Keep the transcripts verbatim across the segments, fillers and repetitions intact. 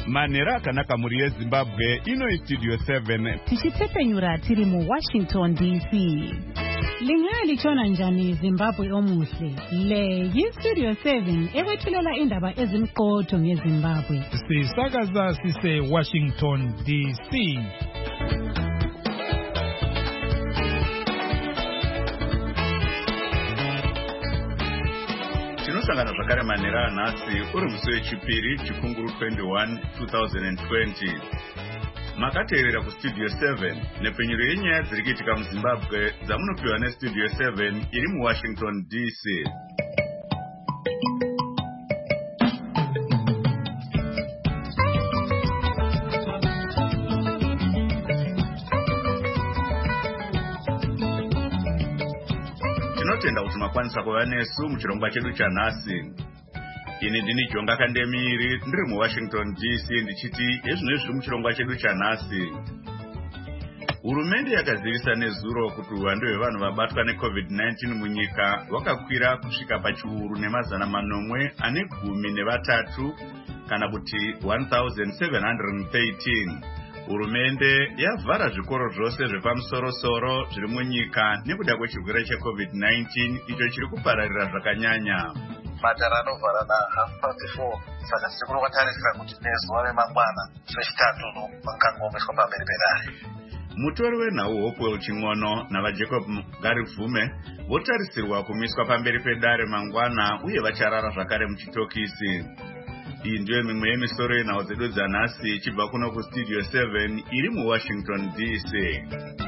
Manera akanaka muri yeZimbabwe ino istudio seven. Tichitepenyura tiri mu Washington D C. Lingali chona njani Zimbabwe omuhle. Le yistudio seven ewethulela indaba ezimqotho ngeZimbabwe. Sisakaza sise Washington D C. Tinosangana zvakare manera nhasi uri musi wechipiri chikunguru twenty-one twenty twenty. Makateerera kustudio seven nepenyero yenyaya dziri kuitika muZimbabwe dzamunopiwa nestudio seven iri muWashington D C. Tinotenda kuti makwanisa kuva nesu muchirongwa chedu chanhasi. Ini ndini Jonga Kandemiri ndiri muWashington D C ndichiti ezvino zviri muchirongwa chedu chanhasi. Hurumende yakazivisa nezuro kuti uwandu hwevanhu vabatwa neCovid nineteen munyika hwakakwira kusvika pachiuru nemazana manomwe ane gumi nevatatu kana kuti one thousand seven hundred thirteen. Hurumende yavhara zvikoro zvose zvepamusoro-soro zviri munyika nekuda kwechirwere cheCovid nineteen icho chiri kupararira zvakanyanya. Madhara anovhara nahalf past four saka tiri kwatarisira kuti nezuva remangwana zvechitatu vakangomeswa pamberi pedare. Mutori wenhau Hopewell Ching'ono navaJacob Garivhume votarisirwa kumiswa pamberi pedare mangwana uye vacharara zvakare muchitokisi. Iyi ndiyo mimwe yemisoro yenhau dzedu dzanhasi ichibva kuno kustudio seven iri muWashington D C.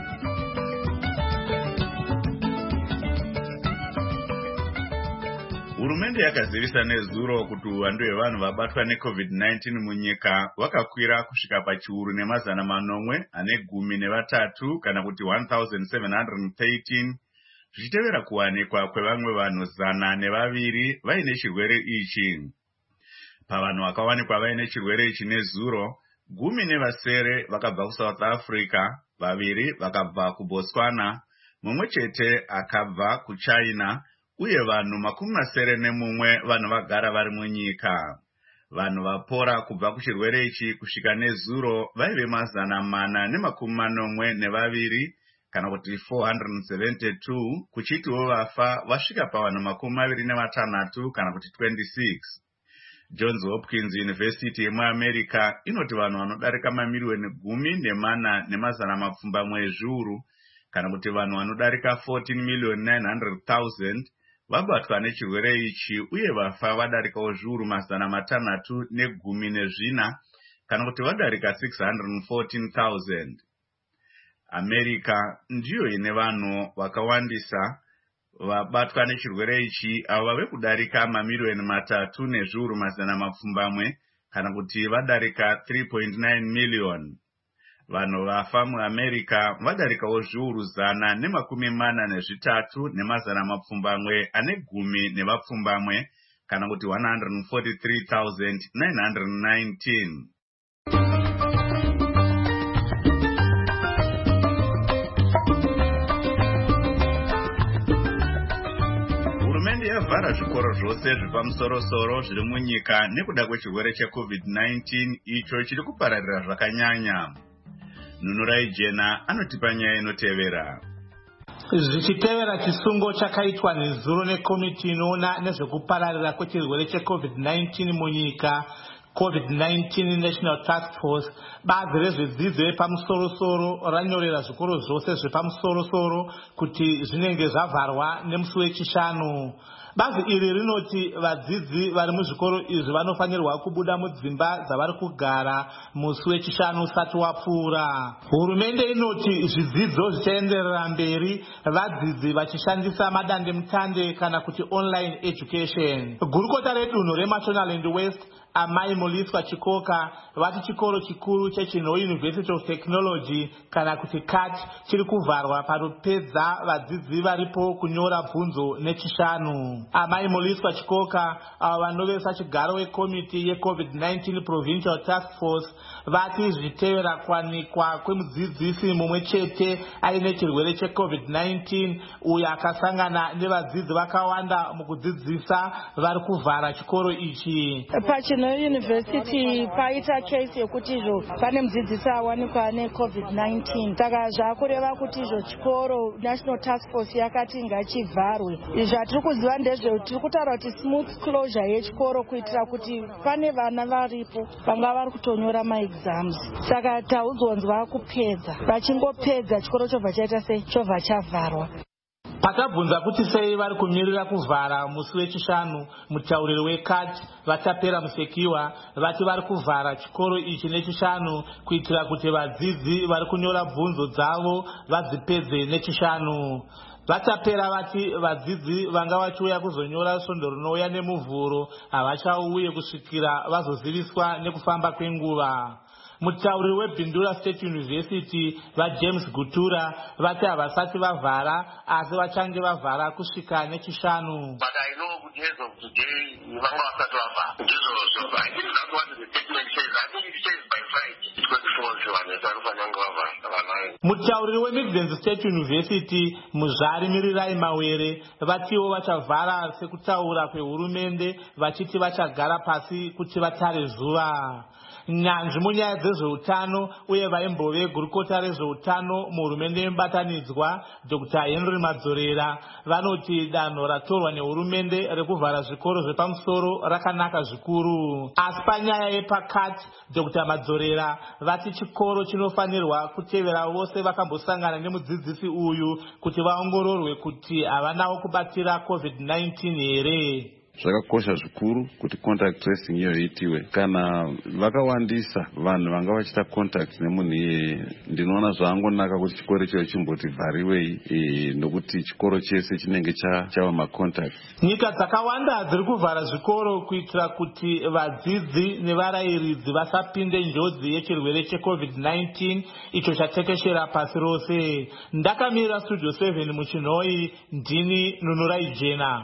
Hurumende yakazivisa nezuro kuti uwandu hwevanhu vabatwa neCovid nineteen munyika hwakakwira kusvika pachiuru nemazana manomwe ane gumi nevatatu kana kuti one thousand seven hundred thirteen, zvichitevera kuwanikwa kwevamwe vanhu zana nevaviri vaine chirwere ichi. Pavanhu vakawanikwa vaine chirwere ichi nezuro, gumi nevasere vakabva kuSouth Africa, vaviri vakabva kuBotswana, mumwe chete akabva kuChina, uye vanhu makumi masere nemumwe vanhu vagara vari munyika. Vanhu vapora kubva kuchirwere ichi kusvika nezuro vaive mazana mana nemakumi manomwe nevaviri kana kuti four hundred seventy-two, kuchitiwo vafa vasvika pavanhu makumi maviri nematanhatu kana kuti twenty-six. Johns Hopkins University yemuAmerica inoti vanhu vanodarika mamiliyoni gumi nemana nemazana mapfumbamwe ezviuru kana kuti vanhu vanodarika fourteen million nine hundred thousand vabatwa nechirwere ichi uye vafa vadarikawo zviuru mazana matanhatu negumi nezvina kana kuti vadarika six hundred fourteen thousand. America ndiyo ine vanhu vakawandisa vabatwa nechirwere ichi avo vave kudarika mamiliyoni matatu nezviuru mazana mapfumbamwe kana kuti vadarika three point nine million. Vanhu vafa muAmerica vadarikawo zviuru zana nemakumi mana nezvitatu nemazana mapfumbamwe ane gumi nevapfumbamwe kana kuti one hundred forty-three thousand nine hundred nineteen. Hurumende yavhara zvikoro zvose zvepamusoro-soro zviri munyika nekuda kwechirwere cheCovid nineteen icho chiri kupararira zvakanyanya. Nunurai Jena anotipa nyaya inotevera. Zvichitevera chisungo chakaitwa nezuro nekomiti inoona nezvekupararira kwechirwere cheCovid nineteen munyika, COVID nineteen National Task Force, bazi rezvedzidzo yepamusoro-soro ranyorera zvikoro zvose zvepamusoro-soro kuti zvinenge zvavharwa nemusi wechishanu. Bazi iri rinoti vadzidzi vari muzvikoro izvi vanofanirwa kubuda mudzimba dzavari kugara musi wechishanu usati wapfuura. Hurumende inoti zvidzidzo zvichaenderera mberi vadzidzi vachishandisa madandemutande kana kuti online education. Gurukota redunhu reMashonaland West Amai Muliswa Chikoka vati chikoro chikuru cheChinho University of Technology kana kuti C A T chiri kuvharwa parupedza vadzidzi varipo kunyora bvunzo nechishanu. Amai Muliswa Chikoka vanovesa chigaro wekomiti yeCovid nineteen Provincial Task Force vati zvitevera kwanikwa kwemudzidzisi mumwe chete aine chirwere cheCovid nineteen uyo akasangana nevadzidzi vakawanda mukudzidzisa vari kuvhara chikoro ichi. Pachino University paita case yekuti izvo pane mudzidzisi awanikwa neCovid nineteen saka zvakureva kuti izvo chikoro National Task Force yakati ngachivharwe. Zvatiri kuziva ndezve tiri kutaura kuti smooth closure yechikoro kuitira kuti pane vana varipo vanga vari kutonyora maexams saka taudzonzwa kupedza vachingopedza chikoro chobva chaita sei chobva chavharwa. Patabvunza kuti sei vari kumirira kuvhara musi wechishanu, mutauriri wekati Vatapera Musekiwa vati vari kuvhara chikoro ichi nechishanu kuitira kuti vadzidzi vari kunyora bvunzo dzavo vadzipedze nechishanu. Vatapera vati vadzidzi vanga vachiuya kuzonyora svondo rinouya nemuvhuro havachauye kusvikira vazoziviswa nekufamba kwenguva. Mutauriri weBindura State University vaJames Gutura vati havasati vavhara asi vachange vavhara kusvika nechishanu. But I know as of today vanga vasati vavhara ndizvozvo. I think that's what the statement says. I think it says by Friday twenty-fourth vanhu vanofanira vavhara. Mutauriri weMidlands State University Muzvari Mirirai Mawere vatiwo vachavhara sekutaura kwehurumende vachiti vachagara pasi kuti vatare zuva. Nyanzvi munyaya dzezveutano uye vaimbove gurukota rezveutano muhurumende yemubatanidzwa Doctor Henry Madzorera vanoti danho ratorwa nehurumende rekuvhara zvikoro zvepamusoro rakanaka zvikuru. Asi panyaya yepakati Doctor Madzorera vati chikoro chinofanirwa kutevera vose vakambosangana nemudzidzisi uyu kuti vaongororwe kuti havanawo kubatira COVID nineteen here. Zvakakosha zvikuru kuti contact tracing iyo iitiwe. Kana vakawandisa vanhu vanga vachita contact nemunhu iyeye, ndinoona zvaangonaka kuti chikoro icho chimboti vhariwei e, nokuti chikoro chese chinenge chava macontact. Nyika dzakawanda dziri kuvhara zvikoro kuitira kuti vadzidzi nevarayiridzi vasapinde njodzi yechirwere cheCovid nineteen icho chatekeshera pasi rose. Ndakamira Studio seven muChinoi, ndini Nunurai Jena.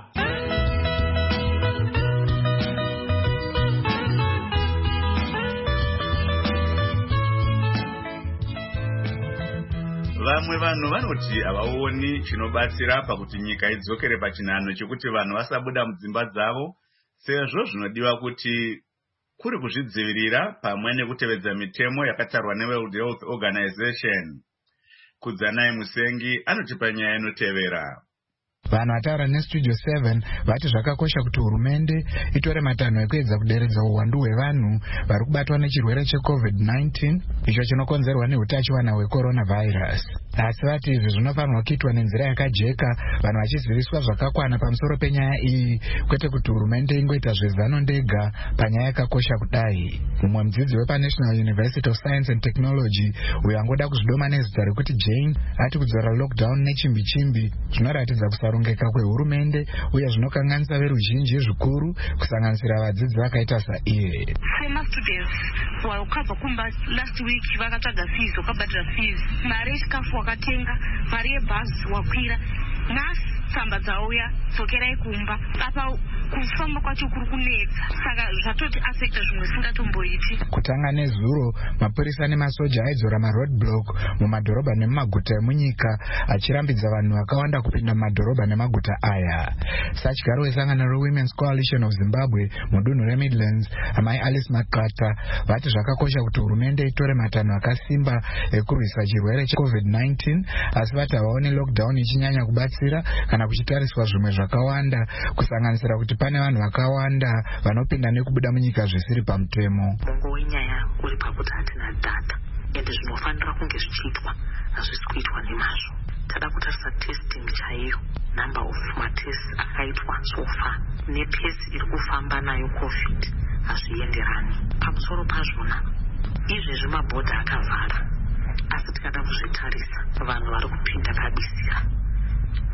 Vamwe vanhu vanoti havaoni chinobatsira pakuti nyika idzokere pachinhano chekuti vanhu vasabuda mudzimba dzavo, sezvo zvinodiwa kuti kuri kuzvidzivirira pamwe nekutevedza mitemo yakatarwa neWorld Health Organization. Kudzanai Musengi anotipa nyaya inotevera. Vanhu vataura neStudio seven vati zvakakosha kuti hurumende itore matanho ekuedza kuderedza uwandu hwevanhu vari kubatwa nechirwere cheCovid nineteen icho chinokonzerwa neutachiwana hwecoronavirus. Asi vati izvi zvinofanirwa kuitwa nenzira yakajeka, vanhu vachiziviswa zvakakwana pamusoro penyaya iyi, kwete kuti hurumende ingoita zvezano ndega panyaya yakakosha kudai. Mumwe mudzidzi wepaNational University of Science and Technology uyo angoda kuzvidoma nezita rekuti Jane ati kudzora lockdown nechimbi chimbi zvinoratidza kusarongeka kwehurumende uye zvinokanganisa veruzhinji zvikuru kusanganisira vadzidzi vakaita saiye. Students wakabva kumba last week vakatsvaga fees wakabhadhira fees, mari yechikafu wakatenga, mari yebhazi wakwira, nhasi tsamba dzauya dzokerai kumba. Apa kufamba kwacho kuri kunetsa, saka zvatoti affecta zvimwe singatomboiti. Kutanga nezuro mapurisa nemasoja aidzora maroadblock mumadhorobha nemumaguta emunyika achirambidza vanhu vakawanda kupinda mumadhorobha nemaguta aya. Sachigaro wesangano reWomen's Coalition of Zimbabwe mudunhu reMidlands amai Alice Makata vati zvakakosha kuti hurumende itore matanho akasimba ekurwisa chirwere cheCovid nineteen, asi vati havaoni lockdown ichinyanya kubatsira kana kuchitariswa zvimwe zvakawanda kusanganisira kuti pane vanhu vakawanda vanopinda nekubuda munyika zvisiri pamutemo. Mongo wenyaya uri pakuti hatina data ende zvinofanira kunge zvichiitwa hazvisi kuitwa nemazvo. Tada kutarisa testing chaiyo, number of matests akaitwa so far nepesi iri kufamba nayo COVID hazvienderani. Pamusoro pazvona izvezvi mabhodha akavhara, asi tikada kuzvitarisa vanhu vari kupinda kabisira,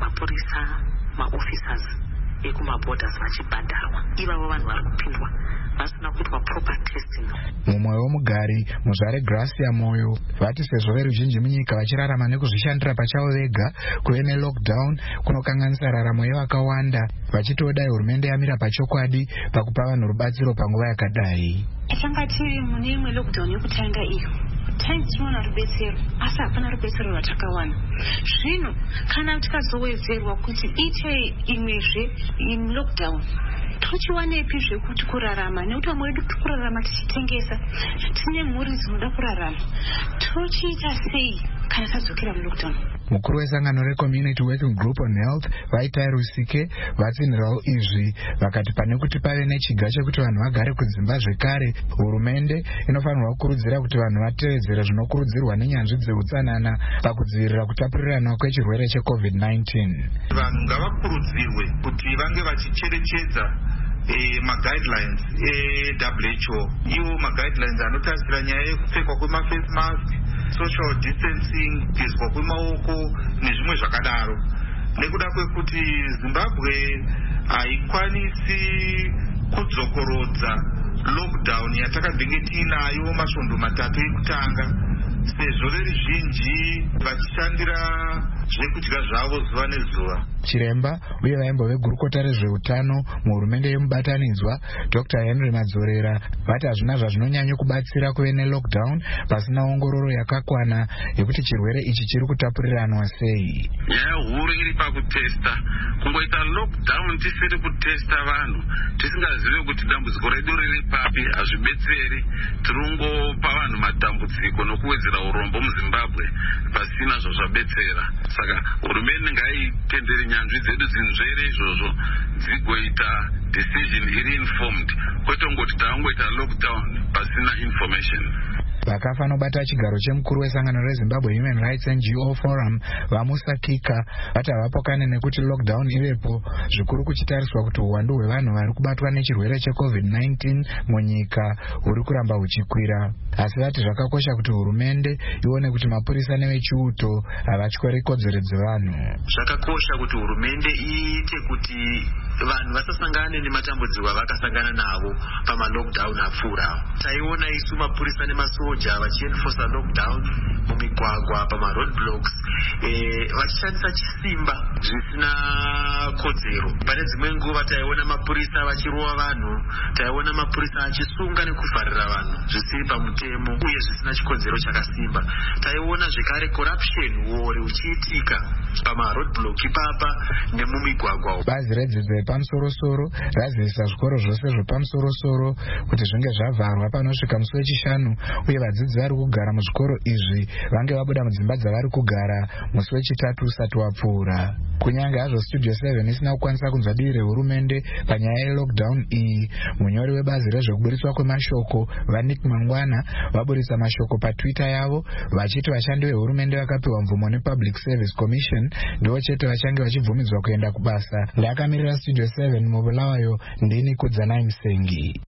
mapurisa, maofficers ekumabhodhas vachibhadharwa, ivavo vanhu vari kupindwa vasina kuitwa proper testing. Mumwe womugari muzvare Gracia Moyo vati sezvo veruzhinji munyika vachirarama nekuzvishandira pachavo vega kuve nelockdown kunokanganisa raramo yevakawanda, vachitodai hurumende yamira pachokwadi pakupa vanhu rubatsiro panguva yakadai. Tanga tiri mune imwe lockdown yekutanga iyo taitiona rubetsero asi hapana rubetsero rwatakawana. Zvino kana tikazowedzerwa kuti ite imwezve lockdown tochiwanepi zvekuti kurarama, nekuti vamwe vedu kuti kurarama tichitengesa, tine mhuri dzinoda kurarama, tochiita sei kana tadzokera mulockdown? Mukuru wesangano reCommunity Working Group on Health Vaitai Rusike vatsinhirawo izvi vakati pane kuti pave nechiga chekuti vanhu vagare kudzimba zvekare, hurumende inofanirwa kukurudzira kuti vanhu vatevedzere zvinokurudzirwa nenyanzvi dzeutsanana pakudzivirira kutapurirana kwechirwere checovid nineteen. Vanhu ngavakurudzirwe kuti vange vachicherechedza Eh, ma-guidelines e-W H O, iwo ma-guidelines anotarisira nyaya yekupfekwa kwema-face mask, social distancing, kugezwa kwemaoko nezvimwe zvakadaro. Nekuda kwekuti Zimbabwe haikwanisi kudzokorodza lockdown yatakadhenge tiinayo masvondo matatu ekutanga, sezvo veruzhinji vachishandira zvekudya zvavo zuva nezuva. Chiremba uye vaimbove gurukota rezveutano muhurumende yemubatanidzwa Doctor Henry Madzorera vati hazvina zvazvinonyanya kubatsira kuve nelockdown pasina ongororo yakakwana yekuti chirwere ichi chiri kutapuriranwa sei. Nyaya huru iri pakutesta. Kungoita lockdown tisiri kutesta vanhu tisingazivi kuti dambudziko redu riri papi hazvibetseri. Tirongopa vanhu matambudziko nokuwedzera urombo muZimbabwe pasina zvazvabetsera. Saka hurumende ngaitendere nyanzvi dzedu dzinzvere izvozvo dzigoita decision iri informed, kwete ngoti tangoita lockdown pasina information. Vakafa nobata chigaro chemukuru wesangano reZimbabwe Human Rights N G O Forum vamusa kika vati havapokane nekuti lockdown ivepo, zvikuru kuchitariswa kuti uwandu hwevanhu vari kubatwa nechirwere checovid nineteen munyika huri kuramba huchikwira. Asi vati zvakakosha kuti hurumende ione kuti mapurisa nevechiuto havatyori kodzero dzevanhu. Zvakakosha kuti hurumende iite kuti vanhu vasasangane nematambudziko avakasangana navo pama-lockdown apfuura. Taiona isu mapurisa nemasoja vachienforsa lockdown mumigwagwa pama-roadblocks eh, vachishandisa chisimba zvisina kodzero. Pane dzimwe nguva taiona mapurisa vachirova vanhu, taiona mapurisa achisunga nekuvharira vanhu zvisiri pamutemo uye zvisina chikonzero chakasimba. Taiona zvekare corruption war uchiitika pama-roadblock ipapa nemumigwagwa. Bazi redzidzo yepamusoro-soro razivisa zvikoro zvose zvepamusoro-soro kuti zvinge zvavharwa panosvika musi wechishanu, uye vadzidzi vari kugara muzvikoro izvi vange vabuda mudzimba dzavari kugara musi wechitatu usati wapfuura. Kunyange hazvo Studio seven isina kukwanisa kunzwa dii rehurumende panyaya yelockdown iyi, munyori webazi rezvekuburitswa kwemashoko Vanik Mangwana vaburitsa mashoko paTwitter yavo vachiti vashandi vehurumende vakapiwa mvumo nePublic Service Commission ndivo chete vachange vachibvumidzwa kuenda kubasa. Ndakamirira Studio seven mubulawayo ndini Kudzanai Musengi.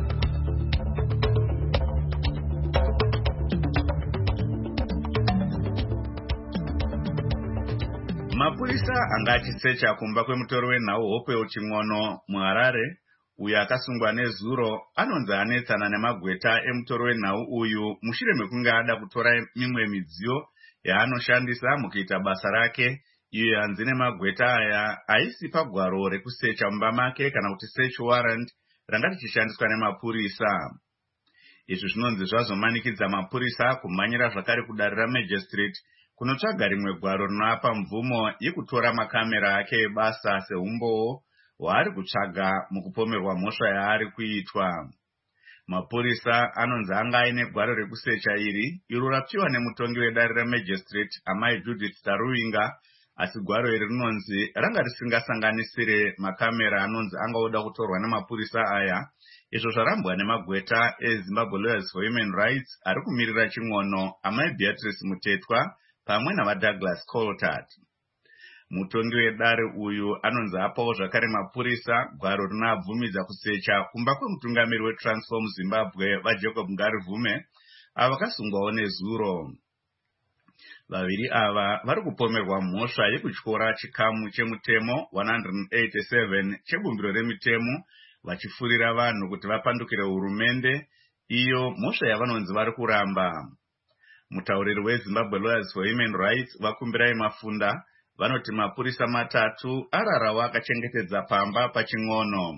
Mapurisa anga achisecha kumba kwemutori wenhau Hopewell Ching'ono muHarare uyo akasungwa nezuro anonzi anetsana nemagweta emutori wenhau uyu mushure mekunge ada kutora mimwe midziyo yaanoshandisa mukuita basa rake, iyo yanzi nemagweta aya haisi pagwaro rekusecha mumba make kana kuti search warrant ranga richishandiswa nemapurisa. Izvi zvinonzi zvazomanikidza mapurisa kumhanyira zvakare kudarira magistrate kunotsvaga rimwe gwaro rinoapa mvumo yekutora makamera ake ebasa seumbowo hwaari kutsvaga mukupomerwa mhosva yaari kuitwa. Mapurisa anonzi anga aine gwaro rekusecha iri iro rapiwa nemutongi wedare remagistrate Amai Judith Taruinga, asi gwaro iri rinonzi ranga risingasanganisire makamera anonzi angaoda kutorwa nemapurisa aya, izvo zvarambwa nemagweta eZimbabwe Lawyers for Human Rights ari kumirira Ching'ono, Amai Beatrice Mutetwa pamwe navaDouglas Coltart. Mutongi wedare uyu anonzi apawo zvakare mapurisa gwaro rinoabvumidza kusecha kumba kwemutungamiri weTransform Zimbabwe vaJacob Ngarivume ava vakasungwawo nezuro. Vaviri ava vari kupomerwa mhosva yekutyora chikamu chemutemo one eighty-seven chebumbiro remitemo vachifurira vanhu kuti vapandukire hurumende iyo mhosva yavanonzi vari kuramba. Mutauriri weZimbabwe Lawyers for Human Rights Vakumbirai Mafunda vanoti mapurisa matatu ararawo akachengetedza pamba paching'ono.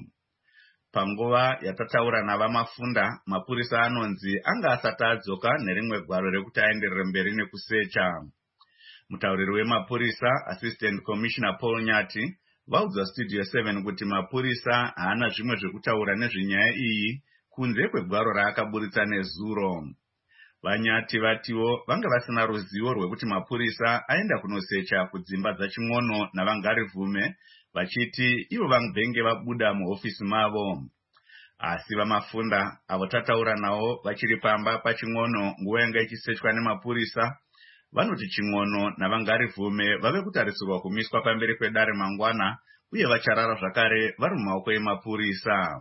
Panguva yatataura navaMafunda, mapurisa anonzi anga asati adzoka nerimwe gwaro rekuti aenderere mberi nekusecha. Mutauriri wemapurisa Assistant Commissioner Paul Nyati vaudza Studio seven kuti mapurisa haana zvimwe zvekutaura nezvenyaya iyi kunze kwegwaro raakaburitsa nezuro. Vanyati vatiwo vanga vasina ruzivo rwekuti mapurisa aenda kunosecha kudzimba dzaching'ono navangarivume, vachiti ivo vangenge vabuda muhofisi mavo. Asi vaMafunda avo tataura navo vachiri pamba paching'ono nguva yanga ichisechwa nemapurisa, vanoti ching'ono navangarivume vave kutarisirwa kumiswa pamberi kwedare mangwana uye vacharara zvakare vari mumaoko emapurisa.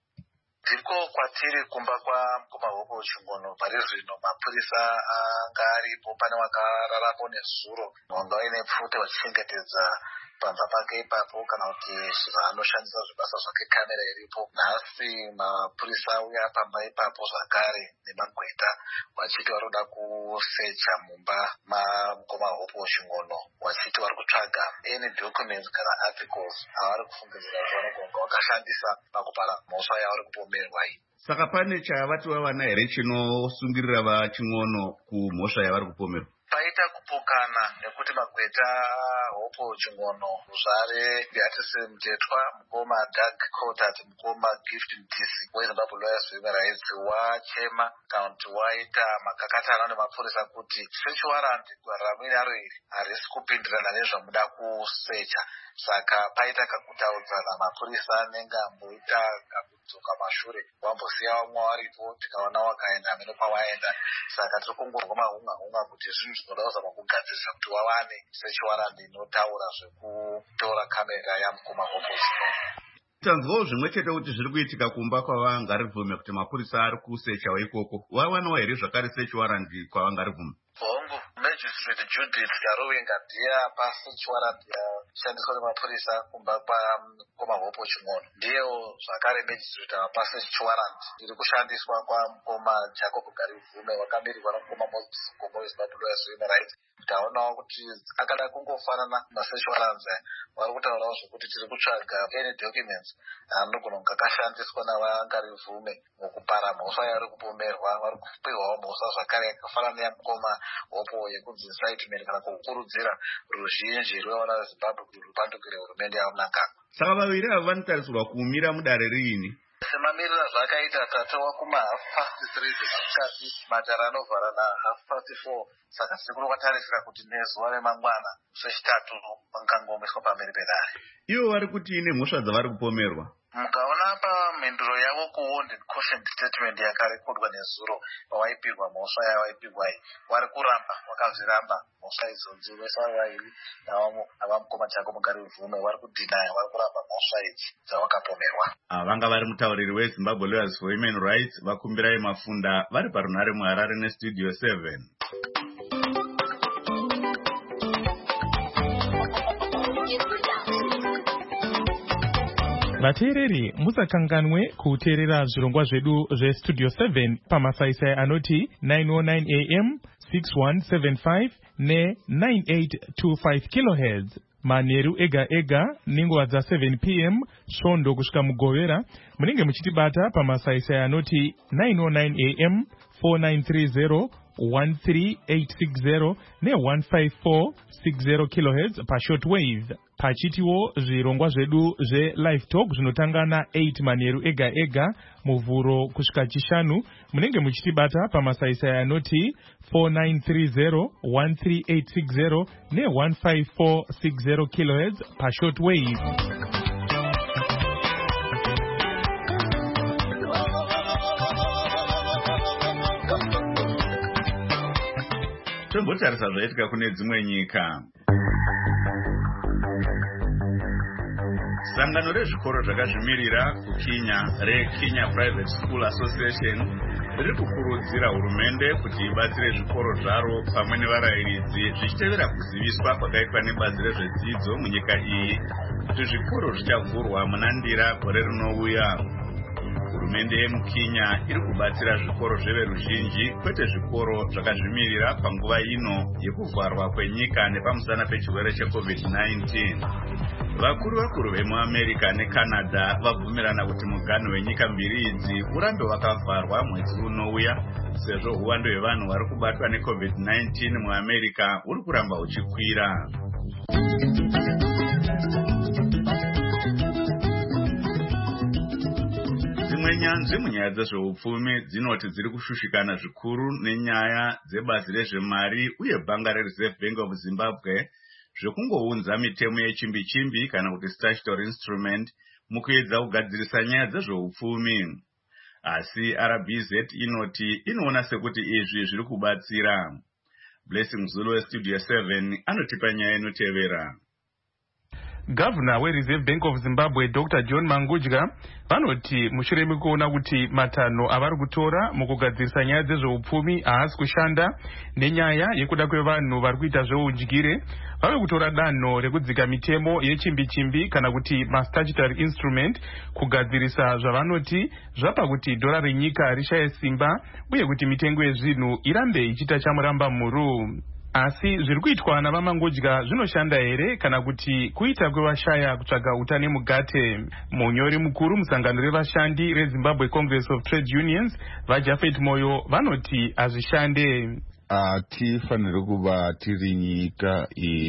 Ndiko kwatiri kumba kwamukoma hoko ching'ono pari zvino mapurisa anga aripo pane wakararapo nezuro wanga ine pfute vachichengetedza pamba pake ipapo kana kuti zvanoshandisa zvibasa zvake kamera iripo. Nhasi mapurisa auya pamba ipapo zvakare nemagweta vachiti vari kuda kusecha mumba mamukoma hoko ching'ono vachiti vari kutsvaga any documents kana articles avari kufungidzira zvavanogona vakashandisa pakupara mhosva yavari kupomerwa iyi. Saka pane chavati vawana here chinosungirira vaching'ono kumhosva yavari kupomerwa? Paita kupokana nekuti magweta hopo ching'ono zvare Beatrice Mtetwa, mukoma Doug Cotat, mukoma Gift Mtisi weZimbabwe Lawyers for Human Rights wachema kana kuti waita makakatana nemapurisa kuti search warrant ramwiri aro iri harisi kupindirana nezvamuda kusecha. Saka paita kakutaudzana mapurisa anenge amboita kakudzoka mashure wambosiya vamwe varipo tikaona wakaenda amene pawaenda. Saka tiri kungorwa mahunga hunga kuti zvinhu zvinoda kuzama kugadzirisa kuti wawane search warrant inotaura zvekutora kamera yamukoma hoko ching'ono. Tanzwawo zvimwe chete kuti zviri kuitika kumba kwavangarivume kuti mapurisa ari kusechawo ikoko. Wawanawo here zvakare search warrant kwavangarivume? Hongu Magistrate Judith Yarowenga ndiye apa search warrant yashandiswa nemapurisa kumba kwamukoma hopo ching'ono. Ndiyewo zvakare Magistrate apa search warrant iri kushandiswa kwamukoma Jacob Garivume wakaberekwa namukoma Moses Mgomo weZimbabwe Lawyers for Human Rights. Taonawo kuti akada kungofanana masearch warrants vari kutaurawo zvokuti tiri kutsvaga any documents anogona kunge akashandiswa navangarivume mukupara mhosva yavari kupomerwa. Vari kupiwawo mhosva zvakare yakafanana neyamukoma hopo yekunzi incitement kana kukurudzira ruzhinji rwewana veZimbabwe kuti rupandukire hurumende yaunangana. Saka vaviri ava vanotarisirwa kumira mudare riini? Semamirira zvakaita tatowa kuma half past three dzemukati matara anovhara na half past four. Saka tiri kwatarisira kuti nezuva remangwana zvechitatu vangangomeswa pamberi pedare. Ivo vari kuti ine mhosva dzavari kupomerwa. Mukaona pamhenduro yavo kuwounded caution statement yakarekodwa nezuro pavaipirwa mhosva yavaipirwa iyi, vari kuramba vakazviramba mhosva idzodzi vese vaviri navamukoma Jacob Garivume vari kudhinaya vari kuramba mhosva idzi dzavakapomerwa. Vanga vari mutauriri weZimbabwe Lawyers for Human Rights Vakumbirai Mafunda vari parunhare muHarare neStudio seven. vateereri musakanganwe kuteerera zvirongwa zvedu zvestudio seven pamasaisai anoti nine oh nine a m six one seven five ne nine eight two five kilohertz manheru ega ega nenguva dza seven p m svondo kusvika mugovera. Munenge muchitibata pamasaisai anoti nine oh nine a m four nine three zero one three eight six zero ne one five four six zero kilohertz pashortwave. Pachitiwo zvirongwa zvedu zve-live talk zvinotanga na eight manheru ega ega muvhuro kusvika chishanu. Munenge muchitibata pamasaisai anoti four nine three zero one three eight six zero ne one five four six zero kilohertz pashortwave. Tombotarisa zvaitika kune dzimwe nyika. Sangano rezvikoro zvakazvimirira kuKenya reKenya Private School Association riri kukurudzira hurumende kuti ibatsire zvikoro zvaro pamwe nevarayiridzi zvichitevera kuziviswa kwakaitwa nebazi rezvedzidzo munyika iyi kuti zvikoro zvichavhurwa muna Ndira gore rinouya. Hurumende yemuKenya iri kubatsira zvikoro zveveruzhinji kwete zvikoro zvakazvimirira panguva ino yekuvharwa kwenyika nepamusana pechirwere checovid nineteen. Vakuru vakuru vemuAmerica neCanada vabvumirana kuti muganho wenyika mbiri idzi urambe wakavharwa mwedzi unouya sezvo uwando hwevanhu vari kubatwa necovid nineteen muAmerica uri kuramba uchikwira. Dzimwe nyanzvi munyaya dzezveupfumi dzinoti dziri kushushikana zvikuru nenyaya dzebazi rezvemari uye bhanga reReserve Bank of Zimbabwe zvekungounza mitemo yechimbi-chimbi kana kuti statutory instrument mukuedza kugadzirisa nyaya dzezveupfumi. Asi R B Z inoti inoona sekuti izvi zviri kubatsira. Blessing Zulu weStudio seven anotipa nyaya inotevera. Governor weReserve Bank of Zimbabwe Doctor John Mangudya vanoti mushure mekuona kuti matanho avari kutora mukugadzirisa nyaya dzezveupfumi haasi kushanda nenyaya yekuda kwevanhu vari kuita zveudyire, vave kutora danho rekudzika mitemo yechimbi-chimbi kana kuti mastatutory instrument kugadzirisa zvavanoti zvapa kuti dhora renyika rishaye simba uye kuti mitengo yezvinhu irambe ichiita chamuramba mhuru. Asi zviri kuitwa navamangudya zvinoshanda here kana kuti kuita kwevashaya kutsvaga utane mugate? Munyori mukuru musangano revashandi reZimbabwe Congress of Trade Unions vaJafet Moyo vanoti hazvishande. Hatifaniri kuva tiri nyika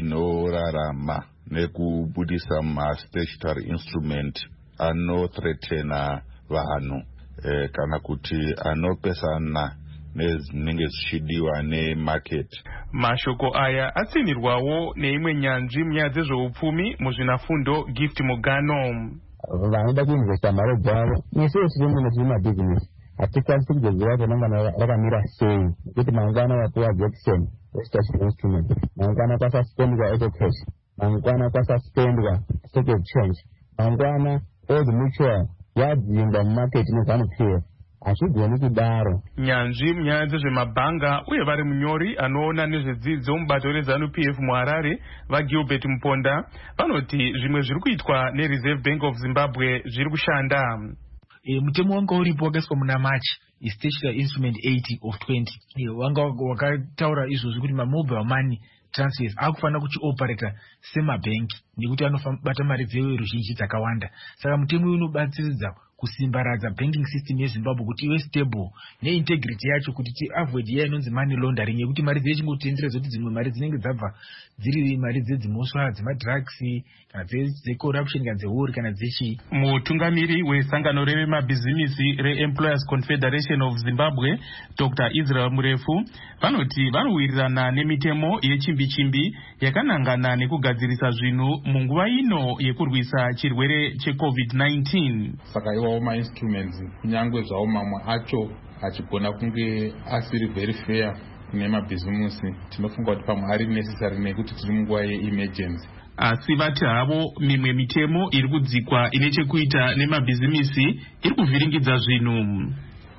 inorarama nekubudisa mastatutory instrument anothreatena vanhu eh, kana kuti anopesana nezvinenge zvichidiwa nemarket. Mashoko aya atsinirwawo neimwe nyanzvi munyaya dzezveupfumi muzvinafundo Gift Mugano. Vanoda kuinvesta mari dzavo nesuwo tiri muno tiri mabhizinesi hatikwanisi kuzoziva kuti mangwana rakamira sei, nekuti mangwana wapuwa Jackson statutory instrument, mangwana kwasuspendwa autocash, mangwana kwasuspendwa stock exchange, mangwana Old Mutual yadzingwa mumarket nezvanupiwa. Achigoni kudaro. Nyanzvi munyaya dzezvemabhanga uye vari munyori anoona nezvedzidzo mubato reZANU-P F muHarare vaGilbert Muponda vanoti zvimwe zviri kuitwa neReserve Bank of Zimbabwe zviri kushanda. E, mutemo wanga uripo wakaiswa muna March statutory instrument eighty of twenty e, wanga wakataura izvozvo kuti mamobile money transfers akufanira kuchioperata semabhengi nekuti anofana kubata mari dzeveruzhinji dzakawanda. Saka mutemo uyu unobatsiridza kusimbaradza banking system yeZimbabwe kuti ive stable neintegrity yacho kuti ti avoid iya inonzi money laundering yekuti mari dzechingotenderedzwa kuti dzimwe mari dzinenge dzabva dziri mari dzedzimosva dzemadrugs kana dzecorruption kana dzehuri kana dzechi. Mutungamiri wesangano revemabhizimisi reEmployers Confederation of Zimbabwe Doctor Israel Murefu vanoti vanowirirana nemitemo yechimbi-chimbi yakanangana nekugadzirisa zvinhu munguva ino yekurwisa chirwere checovid nineteen. Saka iwawo ma-instruments kunyangwe zvawo mamwe acho achigona kunge asiri very fair kune mabhizimusi, tinofunga kuti pamwe ari necessary nekuti tiri munguva ye-emergency. Asi vati havo mimwe mitemo iri kudzikwa ine chekuita nemabhizimisi iri kuvhiringidza zvinhu.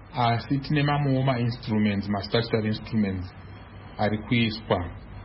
Asi tine mamwewo ma-instruments, ma-statutory instruments ari kuiswa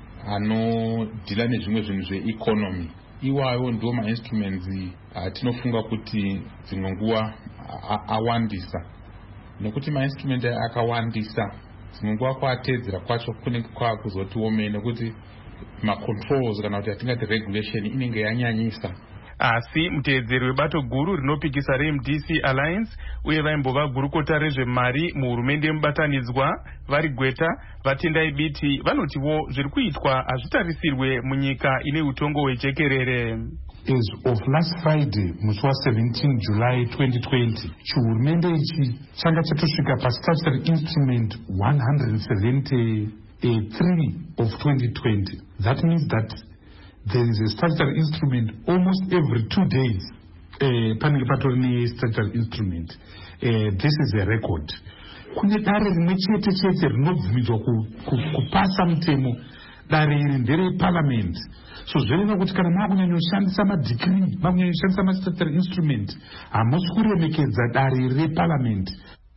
anodhila nezvimwe zvinhu zveeconomy. Iwayo ndiwo ma-instruments atinofunga kuti dzimwe nguva awandisa, nekuti ma-instrument akawandisa dzimwe nguva kuatedzera kwacho kunenge kwakuzotiomeyi nekuti ma-controls kana kuti atingati regulation inenge yanyanyisa. Asi muteedzeri webato guru rinopikisa reM D C Alliance uye vaimbova gurukota rezvemari muhurumende yemubatanidzwa vari Gweta vatendai biti vanotiwo zviri kuitwa hazvitarisirwe munyika ine utongo hwejekerere. As of last Friday, musi wa-seventeen July twenty twenty, chihurumende ichi changa chatosvika pastatutory instrument one hundred seventy-three of twenty twenty. That means that there is a statutory instrument almost every two days. Panenge patori ne-statutory instrument. Uh, this is a record. Kune dare rimwe chete chete rinobvumidzwa kupasa mutemo, dare iri ndereparliament. So zvoreva kuti kana makunyanyoshandisa madhikiri, makunyanyoshandisa ma-statutory instrument, hamusi kuremekedza dare reparliament.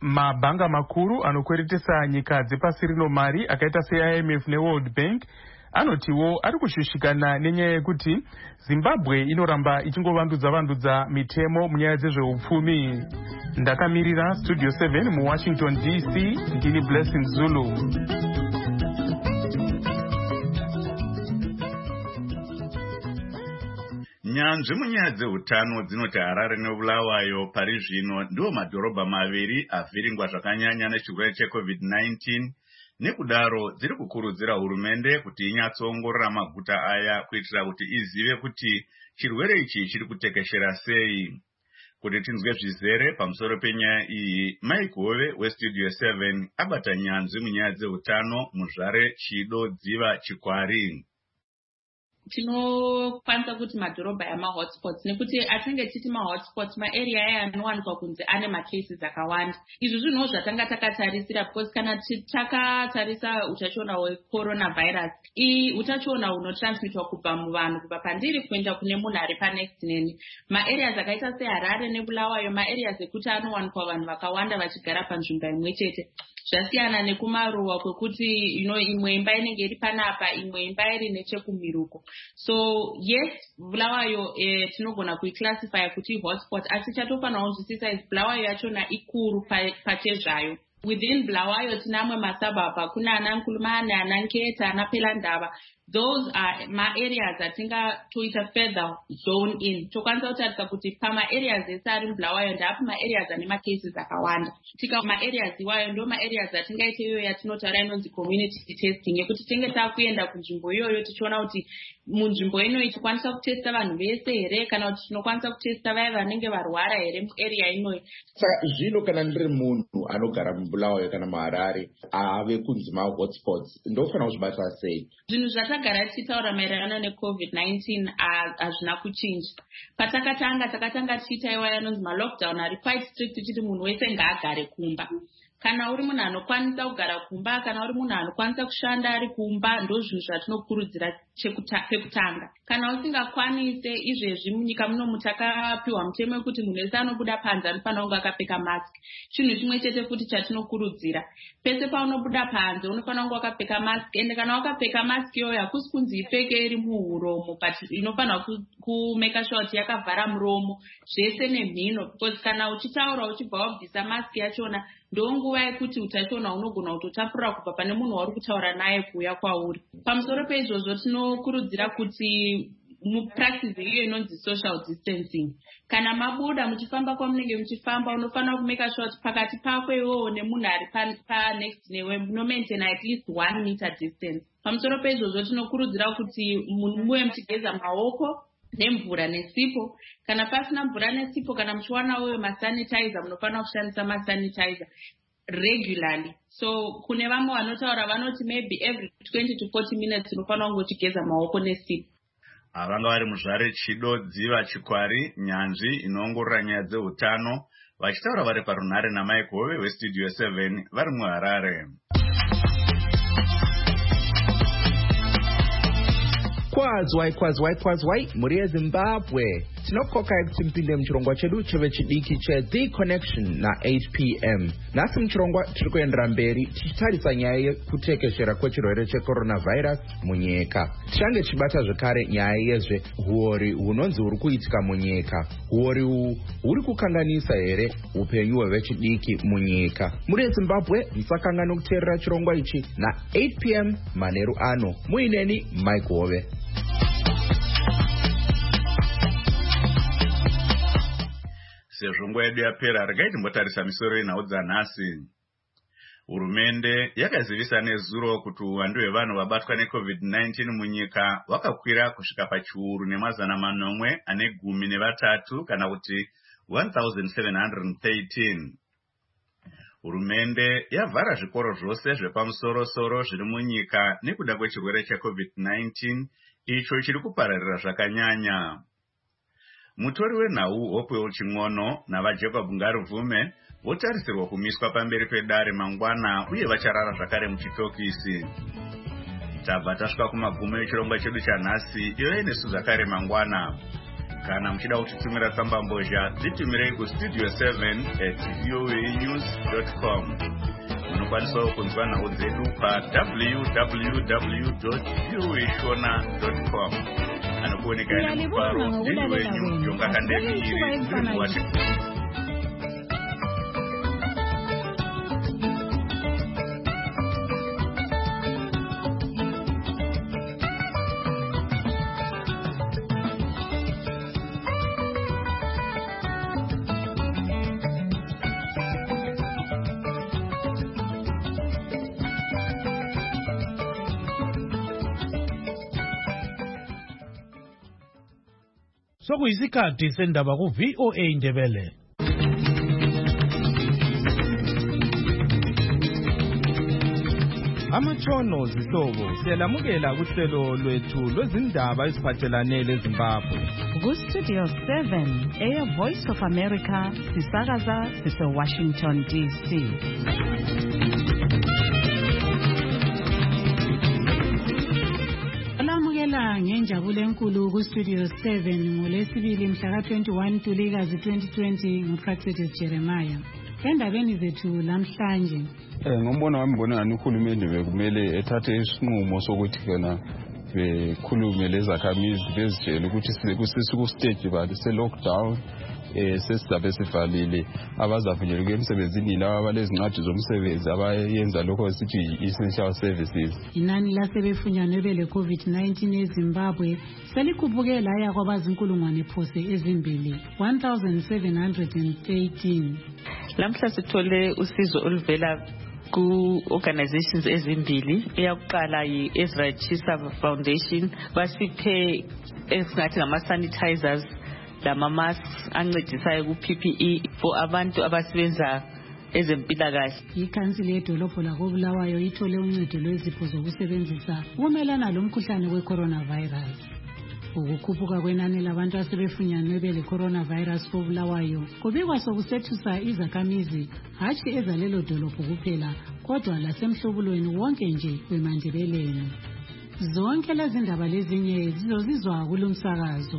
Mabhanga makuru anokweretesa nyika dzepasi rino mari akaita se-I M F neWorld Bank anotiwo ari kushushikana nenyaya yekuti Zimbabwe inoramba ichingovandudzwa vandudza mitemo munyaya dzezveupfumi. Ndakamirira Studio seven muWashington D C, ndini Blessing Zulu. Nyanzvi munyaya dzeutano dzinoti Harare neBulawayo pari zvino ndiwo madhorobha maviri avhiringwa zvakanyanya nechirwere cheCovid nineteen, nekudaro dziri kukurudzira hurumende kuti inyatsoongorora maguta aya kuitira kuti izive kuti chirwere ichi chiri kutekeshera sei. Kuti tinzwe zvizere pamusoro penyaya iyi, Mike Hove weStudio seven abata nyanzvi munyaya dzeutano muZvare, Chido, Dziva, Chikwari. Tinokwanisa kuti madhorobha yama-hotspots nekuti atinge titi ma-hotspots maarea aya anowanikwa kunzi ane macases akawanda. Izvi zvinhu zvatanga takatarisira because kana takatarisa utachiona hwecoronavirus, i utachiona hunotransmitwa kubva muvanhu kubva pandiri kuenda kune munhu ari panext neni. Maareas akaita seHarare neBulawayo maareas ekuti anowanikwa vanhu vakawanda vachigara panzvimbo imwe chete. Zvasiyana nekumaruwa kwekuti you know, imwe imba inenge iri panapa, imwe imba iri nechekumiruko. So yes, Bulawayo eh, tinogona kuiclassify kuti hotspot, asi chatofana kunzwisisa is Bulawayo yachona ikuru pachezvayo. Within Bulawayo tinamwe masababa, kuna Anankulumane, Ananketa, Anapelandaba. Those are ma areas atinga tuita further zone in. Tokwanisa kutarisa kuti pama areas esari Bulawayo ndapo ma areas ane ma cases akawanda. Tika ma areas iwayo ndo ma areas atingaite iyo yatinotaura inonzi community testing, yekuti tinge takuenda kunzvimbo iyoyo tichiona kuti munzvimbo ino ichikwanisa kutesta vanhu vese here kana kuti tinokwanisa kutesta vaya vanenge varwara here muarea inoyi. Saka zvino kana ndiri munhu anogara muBulawayo kana muHarare ave kunzi ma hotspots, ndofana kuzvibata sei? Zvinhu zvatagara tichitaura maererano neCovid nineteen hazvina kuchinja. Patakatanga takatanga tichiita iwayo anonzi ma-lockdown ari quite strict, tichiti munhu wese ngaagare kumba. Kana uri munhu anokwanisa kugara kumba, kana uri munhu anokwanisa kushanda ari kumba, ndo zvinhu zvatinokurudzira pekutanga. Kana usingakwanise, izvezvi munyika muno mutakapiwa mutemo wekuti munhu wese anobuda panze anofanira kunge akapfeka mask. Chinhu chimwe chete futi chatinokurudzira, pese paunobuda panze unofanira kunge wakapfeka mask, ende kana wakapfeka mask iyoyo hakusi kunzi ipfeke iri muhuromo, but inofanira kumeka sure kuti yakavhara muromo zvese nemhino, because kana uchitaura uchibva wabvisa mask yachona ndonguva yekuti utachiona unogona kutotapurira kubva pane munhu wauri kutaura naye kuuya kwauri. Pamusoro peizvozvo tinokurudzira kuti mupractice iyo inonzi social distancing. Kana mabuda muchifamba kwamunenge muchifamba unofanira kumeka sure kuti pakati pako iwewo nemunhu ari panext newe muno maintain at least one meter distance. Pamusoro peizvozvo tinokurudzira kuti muwe muchigeza maoko nemvura nesipo. Kana pasina mvura nesipo, kana muchiwana uyo masanitizer, munofanira kushandisa masanitizer regularly. So kune vamwe vanotaura vanoti maybe every twenty to forty minutes unofanira kungochigeza maoko nesipo. Vanga vari muZvare, Chido, Dziva, Chikwari, nyanzvi inoongorora nyaya dzeutano, vachitaura vari parunhare naMike Hove weStudio seven vari muHarare. Kwazwai kwazwai kwazwai muri yeZimbabwe. Tinokokai kuti mpinde muchirongwa chedu chevechidiki che The Connection na eight p m. Nasi muchirongwa tiri kuendera mberi tichitarisa nyaya yekutekeshera kwechirwere checoronavirus munyika. Tichange tichibata zvekare nyaya yezve huori hunonzi huri kuitika munyika. Huori uhu huri kukanganisa here upenyu hwevechidiki munyika. Muri yeZimbabwe musakangana kuteerera chirongwa ichi na eight p m manheru ano. Muineni Mike Hove. Sezvo nguva yedu yapera, regai timbotarisa misoro yenhau dzanhasi. Hurumende yakazivisa nezuro kuti uwandu hwevanhu vabatwa neCovid nineteen munyika hwakakwira kusvika pachiuru nemazana manomwe ane gumi nevatatu kana kuti one thousand seven hundred thirteen. Hurumende yavhara zvikoro zvose zvepamusoro-soro zviri munyika nekuda kwechirwere cheCovid nineteen icho chiri kupararira zvakanyanya. Mutori wenhau Hopewell Ching'ono navaJacob Ngaruvume votarisirwa kumiswa pamberi pedare mangwana uye vacharara zvakare muchitokisi. Tabva tasvika kumagumo echirongwa chedu chanhasi, iyo inesu zvakare mangwana. Kana muchida kutitumira tsamba mbozha, dzitumirei kustudio seven at voanews dot com. munokwanisa kunzwa nhau dzedu pa w w w dot voa shona dot com. Anokuoneka nemufaro ndini wenyu Yongakandemiri ndiri muwashington. Sokuyisikhathi sendaba ku V O A Indebele. Amatshono zihlobo siyalamukela kuhlelo lwethu lwezindaba eziphathelane leZimbabwe. Ku Studio seven, Air Voice of America, sisakaza sise Washington D C. Alamukela ngenjabulo enkulu ku Studio seven ngolesibili mhla ka twenty-one Ntulikazi twenty twenty nguPractice Jeremiah. Endabeni zethu lamhlanje eh ngombono wami ngibona ngani uhulumende bekumele ethathe isinqumo sokuthi kena bekhulume lezakhamizi bezitshela ukuthi sikusisi ku stage bali se lockdown eh sesizabe sivalile abazavunyelwa emsebenzini laba abalezincwadi zomsebenzi abayenza lokho sithi essential services. Inani lasebefunyanwe bele COVID nineteen eZimbabwe selikhubuke laya kwabazinkulungwane phose ezimbili one thousand seven hundred eighteen. Lamhla sithole usizo oluvela ku organizations ezimbili. Eyakuqala yi Ezra Chisa Foundation basiphe esingathi ngama sanitizers lama masks ancedisayo ku P P E for abantu abasebenza ezempilakahle. Ikhansili yedolobho lakoBulawayo ithole uncedo lwezipho zokusebenzisa ukumelana lomkhuhlane we-coronavirus. Ukukhuphuka kwenani labantu asebefunyanwe bele coronavirus koBulawayo kubikwa sokusethusa izakhamizi hatshi ezalelo dolobho kuphela kodwa lasemhlobulweni wonke nje wemandebeleni. Zonke lezi ndaba lezinye zizozizwa kulumsakazo.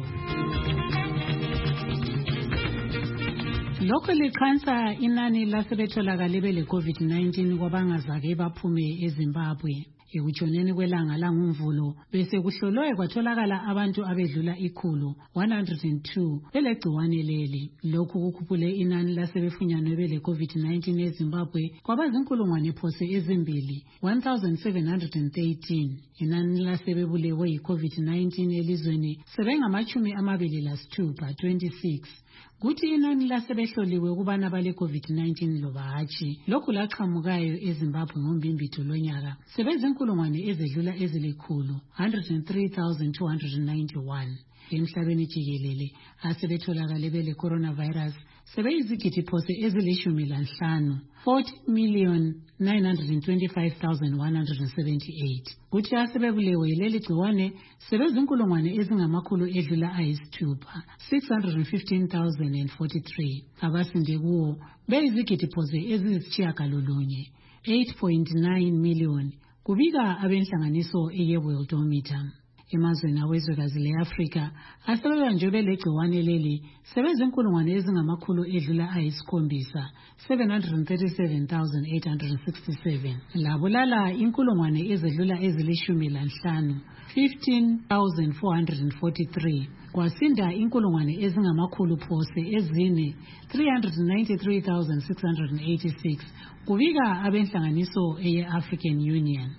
Lokho likhansa inani lasebetholakale bele COVID nineteen kwabangazake baphume eZimbabwe. Ekutshoneni kwelanga langumvulo bese kuhlolwe kwatholakala abantu abedlula ikhulu one hundred two belegciwane leli. Lokhu kukhuphule inani lasebefunyanwe bele COVID nineteen eZimbabwe kwabazinkulungwane phose ezimbili one thousand seven hundred thirteen. Inani lasebebulewe yi-COVID nineteen elizweni sebengamachumi amabili lasithupha twenty-six. Kuthi inani lasebehloliwe kubana bale COVID nineteen loba hatshi lokhu laqhamukayo eZimbabwe ngombimbitho lonyaka sebezinkulungwane ezedlula ezilikhulu one hundred three thousand two hundred ninety-one. Emhlabeni jikelele asebetholakale bele coronavirus sebeyizigidi phose ezilishumi lanhlanu forty million nine hundred twenty-five thousand one hundred seventy-eight. Kuthi asebebulewe leli gciwane sebezinkulungwane ezingamakhulu edlula ayisithupha six hundred fifteen thousand forty-three. Abasinde kuwo beyizigidi phose eziyisitshiyagalolunye eight point nine million kubika abenhlanganiso eye-Worldometer. Emazweni awezwekazi le-Afrika asebebanjwe belegciwane leli sebezinkulungwane ezingamakhulu edlula ayisikhombisa seven hundred thirty-seven thousand eight hundred sixty-seven. Labulala inkulungwane ezedlula ezilishumi lanhlanu fifteen thousand four hundred forty-three. Kwasinda inkulungwane ezingamakhulu phose ezine three hundred ninety-three thousand six hundred eighty-six kubika abenhlanganiso eye-African Union.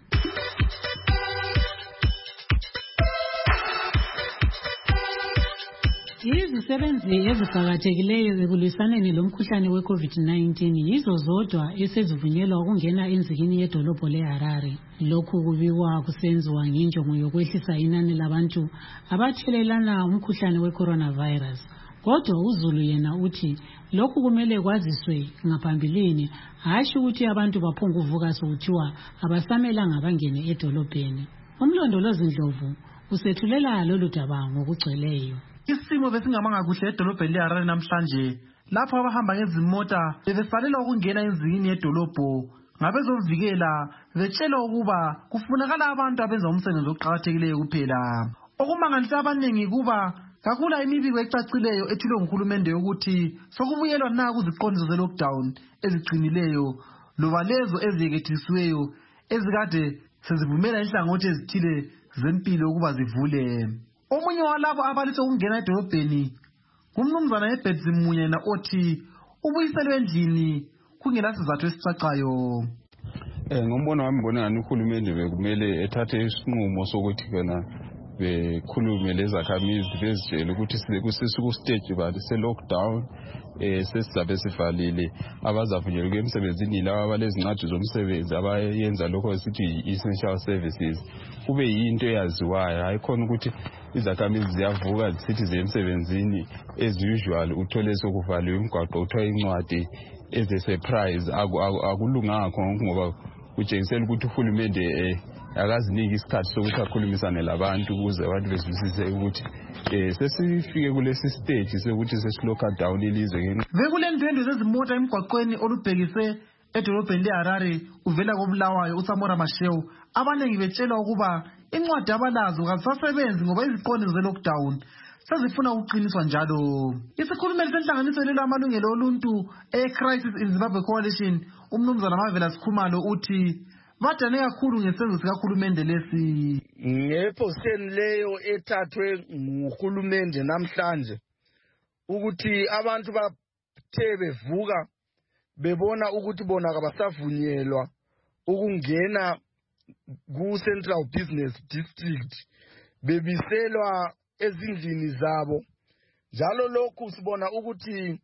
Izisebenzi eziqakathekileyo ekulwisaneni lomkhuhlane we-COVID nineteen yizo zodwa esezivunyelwa ukungena enzikini yedolobho leHarare. Lokhu kubikwa kusenziwa ngenjongo yokwehlisa inani labantu abathelelana umkhuhlane we-coronavirus. Kodwa uZulu yena uthi lokhu kumele kwaziswe ngaphambilini hashi ukuthi abantu baphonga uvuka sokuthiwa abasamelanga abangene edolobheni. Umlondolozi Ndlovu usethulela lolu daba ngokugcweleyo. Isimo besingamanga kuhle edolobheni leHarare namhlanje lapho abahamba ngezimota bebesalela ukungena enzikini yedolobho ngabezovikela betshela ukuba kufunakala abantu abenza umsebenzi oqhakathekileyo kuphela. Okumangalisa abaningi kuba kakula imibiko ecacileyo ethulwe nguhulumende ukuthi sokubuyelwa na kuziqondiso ze-lockdown eziqinileyo loba lezo eziyekethisiweyo ezikade sezivumela inhlangothi ezithile zempilo ukuba zivule. Omunye walabo abaliswe ukungena edolobheni ngumnumzana eBet Zimunya na othi ubuyiselwe endlini kungela sizathu esicacayo. Eh ngombono wami ngibona ngani uhulumende bekumele ethathe isinqumo sokuthi kana bekhulume lezakhamizi bezitshela ukuthi siku stage bani se lockdown eh sesizabe sivalile abazavunyelwa emsebenzini laba abalezincwadi zomsebenzi abayenza lokho sithi essential services kube yinto eyaziwayo ayikhona ukuthi izakhamizi ziyavuka zithi zemsebenzini as usual uthole sokuvaliwe imigwaqo uthola incwadi as a surprise akulunganga ngoba kutshengisela ukuthi uhulumende eh akaziniki isikhathi sokuthi akhulumisane labantu ukuze abantu bezwisise ukuthi eh sesifike kulesi stage sokuthi sesiloka down ilizwe ngenxa bekule ndwendwe zezimota emgwaqweni olubhekise edolobheni leHarare uvela koBulawayo uSamora Mashel abanengi betshelwa ukuba incwadi abalazo kazisasebenzi ngoba iziqondiso ze-lockdown sezifuna ukuqiniswa njalo. Isikhulumeli senhlanganiso lelo amalungelo oluntu e-Crisis in Zimbabwe Coalition umnumzana Mavela Sikhumalo uthi badane kakhulu ngesenzo sikahulumende lesi. Ngephoseni leyo ethathwe nguhulumende namhlanje ukuthi abantu bathe bevuka bebona ukuthi bona kabasavunyelwa ukungena ku Central Business District bebiselwa ezindlini zabo njalo lokhu sibona ukuthi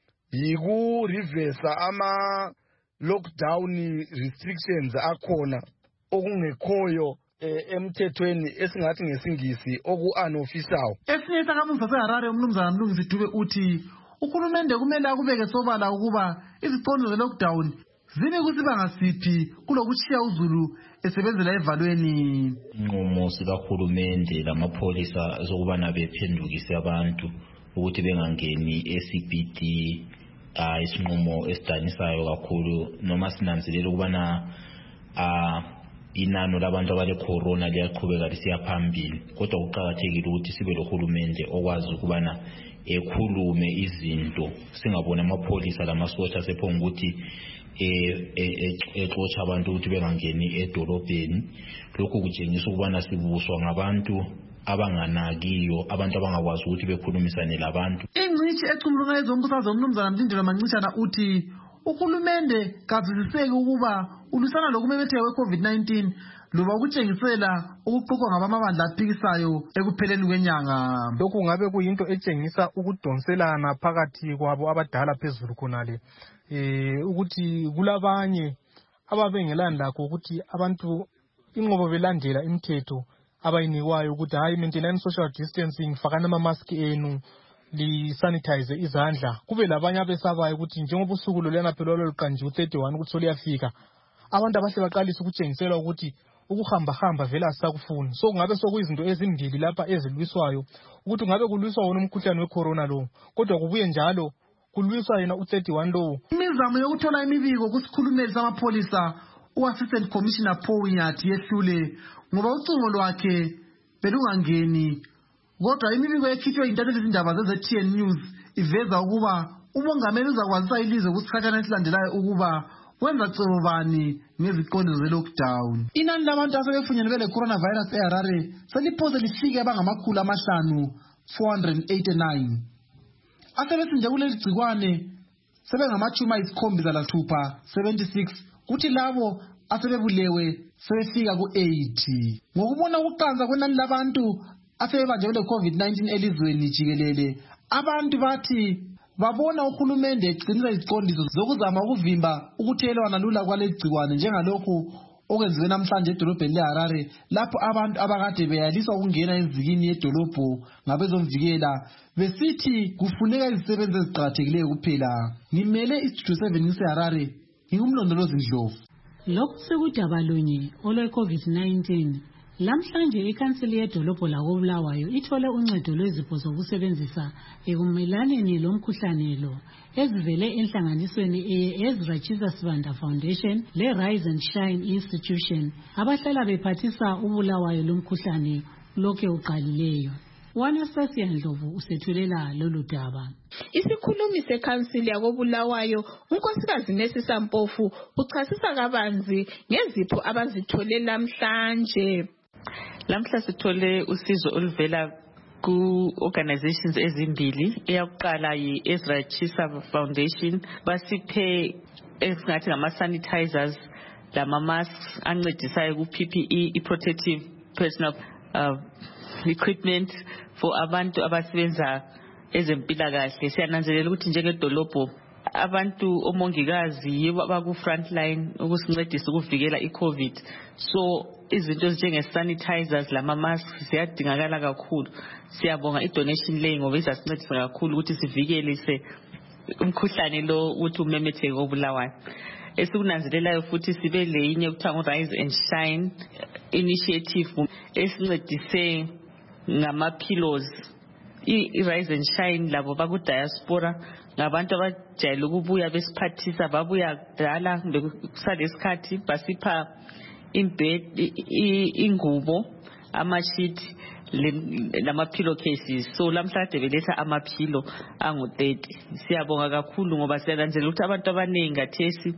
yiku reverse ama lockdown restrictions akhona okungekhoyo emthethweni esingathi ngesingisi oku unofficial. Esinye isakhamuzi saseHarare umnumzana Mlungisi Dube uthi uhulumende kumele akubeke sobala ukuba iziqondiso ze-lockdown zibe kusibanga siphi kulokutshiya uzulu esebenzela evalweni. Inqumo sikahulumende lamapholisa zokubana bephendukise abantu ukuthi bengangeni e-C B D isinqumo esidanisayo kakhulu noma sinanzelela ukubana inano labantu abale corona liyaqhubeka lisiya phambili kodwa kuqakathekile ukuthi sibe lohulumende okwazi ukubana ekhulume izinto singabona amapholisa lamasotsha sephonga ukuthi exotsha abantu ukuthi bengangeni edolobheni. Lokhu kutshengisa ukubana sibuswa ngabantu abanganakiyo abantu abangakwazi ukuthi bekhulumisane labantu. Ingcishi ecumbuka ezombusazwe umnumzana Mlindelo Mancishana uthi uhulumende kazisiseki ukuba ulusana lokumemetheka kwe-COVID nineteen loba ukutshengisela ukuqoqwa ngabamabandla aphikisayo ekupheleni kwenyanga. Lokhu ngabe kuyinto etshengisa ukudonselana phakathi kwabo abadala phezulu khonale eh ukuthi kulabanye ababengelani lakho ukuthi abantu inqobo belandela imithetho abayinikwayo ukuthi hayi maintain social distancing fakana ama mask enu li sanitize izandla. Kube labanye abesabayo ukuthi njengoba usuku lolana phela loluqanje u-thirty-one ukuthi soliyafika abantu abahle baqalisa ukutshengisela ukuthi ukuhamba hamba vela asakufuni. So ngabe sokuyizinto ezimbili lapha ezilwiswayo ukuthi ngabe kulwiswa wona umkhuhlane wecorona lo kodwa kubuye njalo kulwiswa yena u-thirty-one lo. Imizamo yokuthola imibiko kusikhulumeli samapholisa u-Assistant Commissioner Paul Nyathi yehlule ngoba ucingo lwakhe belungangeni kodwa imibiko ekhitshwe intatheli izindaba ze-T N News iveza ukuba umongameli uzakwazisa ilizwe kusikhathana esilandelayo ukuba wenza cebo bani ngeziqondiso ze-lockdown. Inani labantu asebefunyenwe le coronavirus eHarare seliphose lifike abangamakhulu amahlanu four hundred eighty-nine. Asebethi nje kuleli gcikwane sebengamachumi ayisikhombisa lathupha seventy-six kuthi labo asebebulewe sebefika ku-eighty. Ngokubona ukuqanza kwenani labantu asebebanjwe le COVID nineteen elizweni jikelele abantu bathi babona uhulumende eqinisa iziqondiso zokuzama ukuvimba ukuthelelwana lula kwale gcikwane njengalokhu okwenziwe namhlanje edolobheni leHarare lapho abantu abakade beyaliswa ukungena ezikini yedolobho ngabezomvikela besithi kufuneka izisebenzi eziqakathekileyo kuphela. Ngimele istudio seven ngiseHarare ngingumlondolozi Ndlovu. Lokhu sekudaba lunye olwe-COVID nineteen. Lamhlanje ikhansili yedolobho lakoBulawayo ithole uncedo lwezipho zokusebenzisa ekumelaneni lomkhuhlane lo ezivele enhlanganisweni eye-Ezra Jesus Sibanda Foundation le-Rise and Shine Institution abahlala bephathisa uBulawayo lomkhuhlane lokho uqalileyo. Wanastasia Ndlovu usethulela lolu daba. Isikhulumi sekhansili yakobulawayo unkosikazi Nesisa Mpofu uchasisa kabanzi ngezipho abazithole namhlanje. Lamhla sithole usizo oluvela ku organizations ezimbili. Eyakuqala yi Ezra Chisa Foundation basiphe esingathi ngama sanitizers lama masks ancedisayo ku P P E, i protective personal uh, equipment for abantu abasebenza ezempilakahle. Siyananzelela ukuthi njengedolobho abantu omongikazi yibo abaku frontline ukusincedisa ukuvikela iCovid. So izinto ezinjenge sanitizers lama masks ziyadingakala kakhulu. Siyabonga idonation leyi ngoba izasincedisa kakhulu ukuthi sivikelise umkhuhlane lo uthi umemetheke obulawayo. Esikunanzelelayo futhi sibe leyinye kuthiwa Rise and Shine initiative esincedise ngama pillows. I-Rise and Shine labo baku diaspora ngabantu abajayele ukubuya besiphathisa babuya kudala kusalesikhathi basipha imbed ingubo amashiti lama pillow cases. So lamhla debeletha ama pillow angu thirty. Siyabonga kakhulu ngoba siyananzelela ukuthi abantu abaningi ngathesi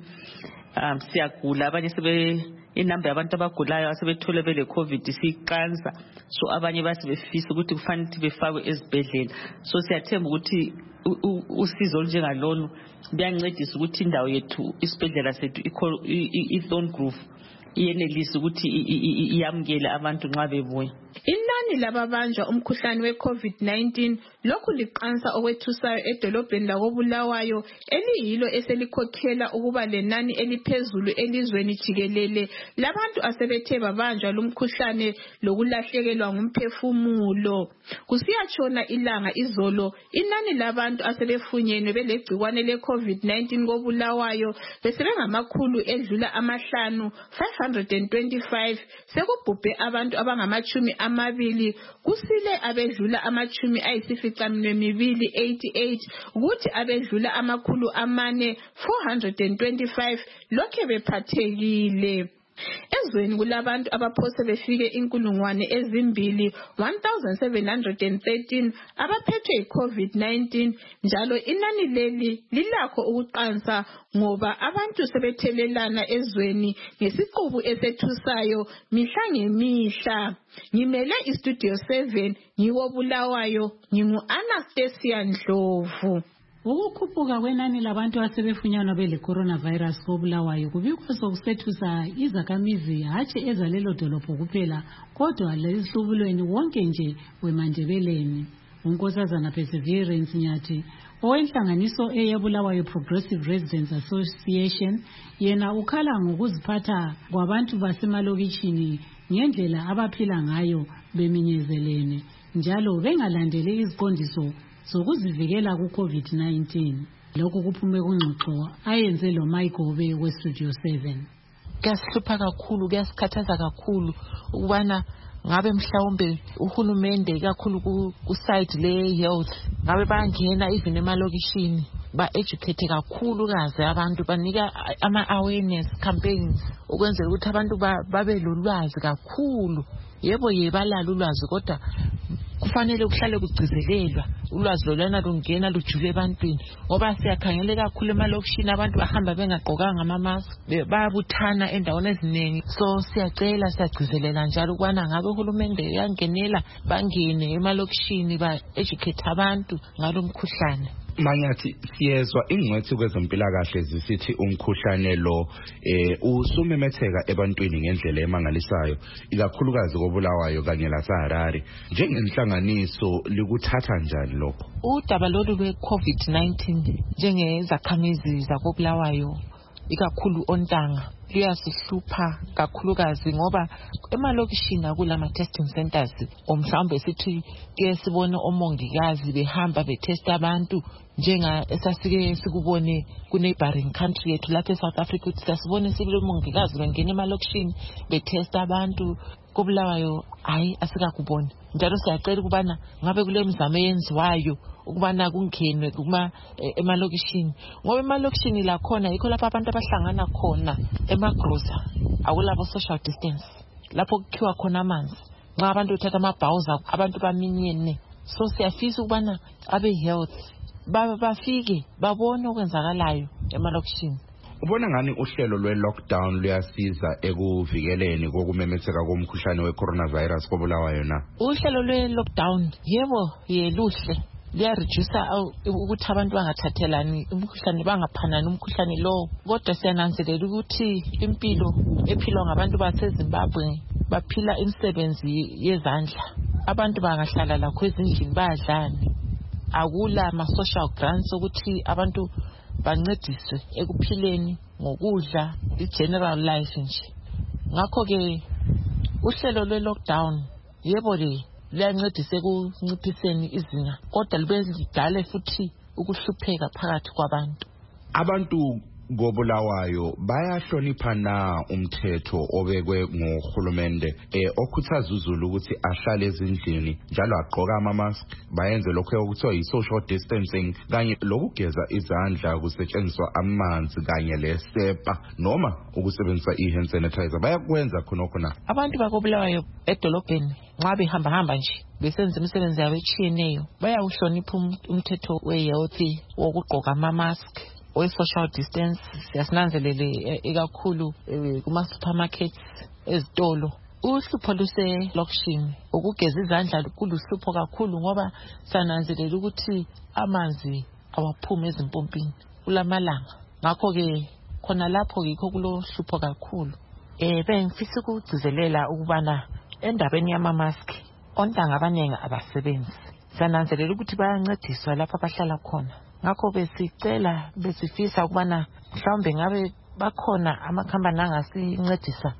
um siyagula abanye sebe inamba yabantu abagulayo asebethole bele COVID siqansa. So abanye basebefisa ukuthi kufanele befakwe ezibhedlela. So siyathemba ukuthi usizo olunjengalolu biyancedisa ukuthi indawo yethu isibhedlela sethu i-Thorn Grove iyenelisa ukuthi iyamukele abantu nxa bebuya. Inani lababanjwa umkhuhlane we-COVID nineteen lokhu liqansa okwethusayo edolobheni lakobulawayo eliyilo eselikhokhela ukuba lenani eliphezulu elizweni jikelele labantu asebethe babanjwa lumkhuhlane lokulahlekelwa ngumphefumulo. Kusiyatshona ilanga izolo inani labantu asebefunyenwe belegcikwane le-COVID nineteen kobulawayo besebengamakhulu edlula amahlanu five hundred twenty-five sekubhubhe abantu abangamachumi amabili kusile abedlula amachumi ayisificaminwembili eighty-eight kuthi abedlula amakhulu amane four hundred twenty-five lokhe bephathekile. Ezweni kulabantu abaphose befike inkulungwane ezimbili one thousand seven hundred thirteen abaphethwe yi-COVID nineteen njalo inani leli lilakho ukuqansa ngoba abantu sebethelelana ezweni ngesiqubu esethusayo mihla ngemihla. Ngimele iStudio seven ngikobulawayo ngingu Anastasia Ndlovu. Ukukhuphuka kwenani labantu asebefunyanwa bele coronavirus kobulawayo kubikho sokusethusa izakhamizi hatshi ezalelo dolopho kuphela kodwa lezihlubulweni wonke nje weMandebeleni. Unkosazana Perseverance Nyathi owenhlanganiso eyebulawayo Progressive Residents Association yena ukhala ngokuziphatha kwabantu basemalokitshini ngendlela abaphila ngayo beminyezelene njalo bengalandeli iziqondiso sokuzivikela ku-COVID nineteen. Lokhu kuphume kungxoxo ayenze lo Mayigobe we-Studio seven. Kuyasihlupha kakhulu, kuyasikhathaza kakhulu ukubana ngabe mhlawumbe uhulumende kakhulu ku side le health ngabe bangena even emalokishini ba educate kakhulu kaze abantu banika ama awareness campaigns ukwenzela ukuthi abantu babe lolwazi kakhulu. Yebo yebalala ulwazi kodwa kufanele kuhlale kugcizelelwa ulwazi lolana lungena lujule ebantwini ngoba siyakhangele kakhulu emalokishini abantu bahamba bengaqokanga ama mask bayabuthana endaweni eziningi. So siyacela siyagcizelela njalo ukubana ngabe uhulumende yangenela bangene emalokishini ba educate abantu ngalo mkhuhlane. Manyathi siyezwa ingcwethi kwezempilakahle zisithi umkhuhlane lo eh usumemetheka ebantwini ngendlela emangalisayo ikakhulukazi kobulawayo kanye laseHarare. Njengenhlanganiso likuthatha njani lokho? Udaba lolu lwe-COVID nineteen njengezakhamizi zakobulawayo ikakhulu ontanga liyasihlupha kakhulukazi ngoba emalokishini akulama testing centers omhlawumbe sithi ke sibone omongikazi behamba betesta abantu njenga esasike sikubone ku neighboring country yethu lapha eSouth Africa sasibone sibile omongikazi bengena emalokishini betesta abantu kobulawayo. Hayi asikakubona njalo siyacela ukubana ngabe kule mizamo eyenziwayo ukubana kungenwe kuma emalokishini ngoba emalokishini la khona yikho lapha abantu abahlangana khona emagroza awulabo social distance lapho kukhiwa khona amanzi nxa abantu bethatha amabhawuza abantu baminyene. So siyafisa ukubana abe health bafike babone okwenzakalayo emalokishini. Ubona ngani uhlelo lwe-lockdown luyasiza ekuvikeleni kokumemetheka komkhuhlane we-coronavirus kobulawayo na? Uhlelo lwe-lockdown yebo yeluhle liyareduce ukuthi abantu bangathathelani umkhuhlane bangaphanani umkhuhlane lo. Kodwa siyananzelela ukuthi impilo ephilwa ngabantu baseZimbabwe baphila imisebenzi yezandla. Abantu bangahlala lakho ezindlini bayadlani. Akula ama-social grants ukuthi abantu bancediswe ekuphileni ngokudla i-general life nje. Ngakho-ke uhlelo lwe-lockdown yebo le liyancedisa ekunciphiseni izinga kodwa libe lidale futhi ukuhlupheka phakathi kwabantu. Abantu ngobulawayo bayahlonipha na umthetho obekwe ngohulumende eh okhuthaza uZulu ukuthi ahlale ezindlini njalo agqoka ama mask bayenze lokho okuthiwa i-social distancing kanye lokugeza izandla kusetshenziswa amanzi kanye lesepa noma ukusebenzisa i-hand sanitizer bayakwenza khonokho na? Abantu bakobulawayo edolobheni nxa behamba hamba nje besenza imisebenzi yabo etshiyeneyo bayawuhlonipha umthetho we-health wokugqoka ama mask we-social distance. Siyasinanzelele ekakhulu kuma-supermarkets ezitolo. Uhlupho luse-lokishini ukugeza izandla kuluhlupho kakhulu ngoba sananzelela ukuthi amanzi awaphumi ezimpompini kulamalanga. Ngakho-ke khona lapho yikho kulohlupho kakhulu. Eh bengifisa ukugcizelela ukubana endabeni yama-mask ontanga abaningi abasebenzi. Sananzelela ukuthi bayancediswa lapha abahlala khona. Ngakho besicela besifisa ukubana mhlawumbe ngabe bakhona amakhampani angasincedisa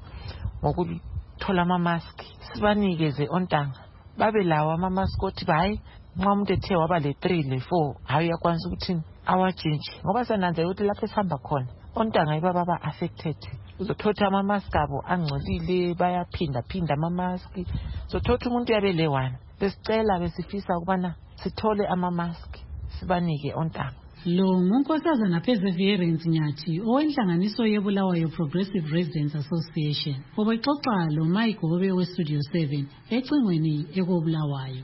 ngokuthola ama mask sibanikeze ontanga babe lawo ama mask othi hayi nxa umuntu ethe waba le three le four hayi uyakwanisa ukuthi awajinje ngoba sananzelela ukuthi lapho esihamba khona ontanga yiba baba affected. Uzothatha ama mask abo angcolile bayaphinda phinda ama mask uzothatha umuntu yabe le one. Besicela besifisa ukubana sithole ama mask sibanike ontanga. Lo ngunkosazana Perseverance Nyathi owenhlanganiso yebulawayo Progressive Residents Association obexoxa lo Mike Gobe we Studio seven ecingweni ekobulawayo.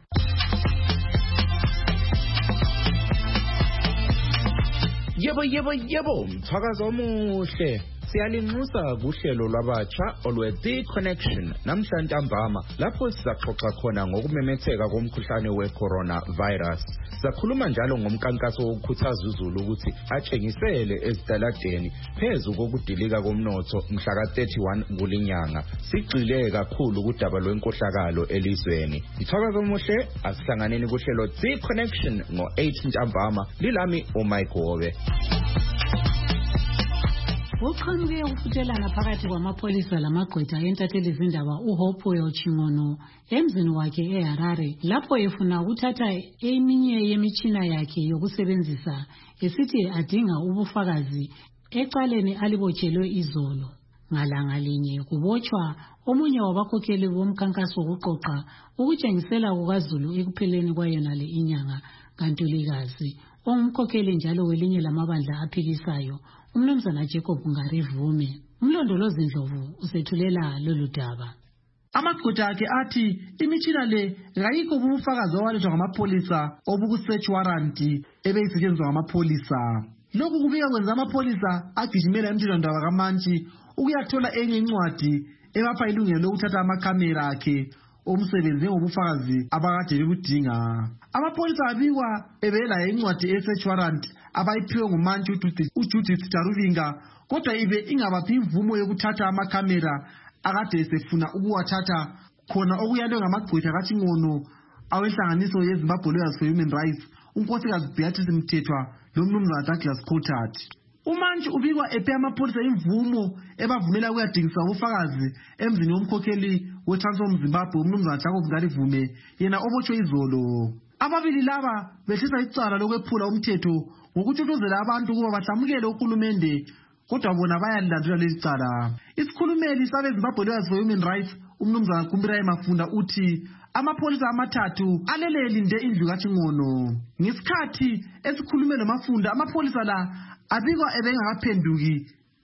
Yebo yebo yebo mthakazo omuhle siyalinxusa kuhlelo lwabatsha olwe The Connection namhlanje ntambama lapho sizaxoxa khona ngokumemetheka komkhuhlane we-coronavirus. Sizakhuluma njalo ngomkankaso wokukhuthaza uZulu ukuthi atshengisele ezitaladeni phezu kokudilika komnotho mhla ka thirty-one kulinyanga. Sigxile kakhulu kudaba lwenkohlakalo elizweni. Mthakazo omuhle asihlanganeni kuhlelo The Connection ngo eight ntambama lilami uMike Gobe. Uqhamuke ukufuthelana phakathi kwamapholisa lamagqwetha entatheli izindaba uHopewell Chingono emzini wakhe eHarare lapho efuna ukuthatha eminye yemitshina yakhe yokusebenzisa esithi adinga ubufakazi ecaleni alibotshelwe izolo. Ngalanga linye kubotshwa omunye wabakhokheli bomkhankaso wokuqoqa ukutshengisela kukaZulu ekupheleni kwayona le inyanga kaNtulikazi ongumkhokheli njalo welinye lamabandla aphilisayo uMnumzana Jacob Ngarivume. Umlondolozi Ndlovu usethulela lolu daba. Amagqwetha akhe athi imitshina le ngayikho ubufakazi owalethwa ngamapolisa obuku-search warrant ebeyisetshenziswa ngamapolisa. Lokhu kubika kwenza amapolisa agijimela emthethwandaba kaMantshi ukuyathola enye incwadi ebapha ilungelo lokuthatha amakhamera akhe omsebenzi ngobufakazi abakade bekudinga. Amapolisa abikwa ebela incwadi e-search warrant abayiphiwe nguMantshi uJudith Taruvinga kodwa ibe ingabaphi imvumo yokuthatha amakhamera akade esefuna ukuwathatha khona okuyalwe ngamagqwetha kaChingono awenhlanganiso yeZimbabwe Lawyers for Human Rights unkosikazi Beatrice Mthethwa lomnumzana Douglas Cotat. uMantshi ubikwa ephe amapolisa imvumo ebavumela ukuyadingisa ubufakazi emzini womkhokheli weTransform Zimbabwe uMnumzana Jacob Ngarivume yena obotshwe izolo. Ababili laba behlisa icala lokwephula umthetho ngokuthuthuzela abantu ukuba bahlamukele uhulumende kodwa bona bayalilandela leli cala. Isikhulumeli sabe Zimbabwe Lawyers for Human Rights uMnumzana Kumbirayi Mafunda uthi amapolisa amathathu alele linde indlu kaChingono. Ngesikhathi esikhulume noMafunda amapolisa la abikwa ebengakaphenduki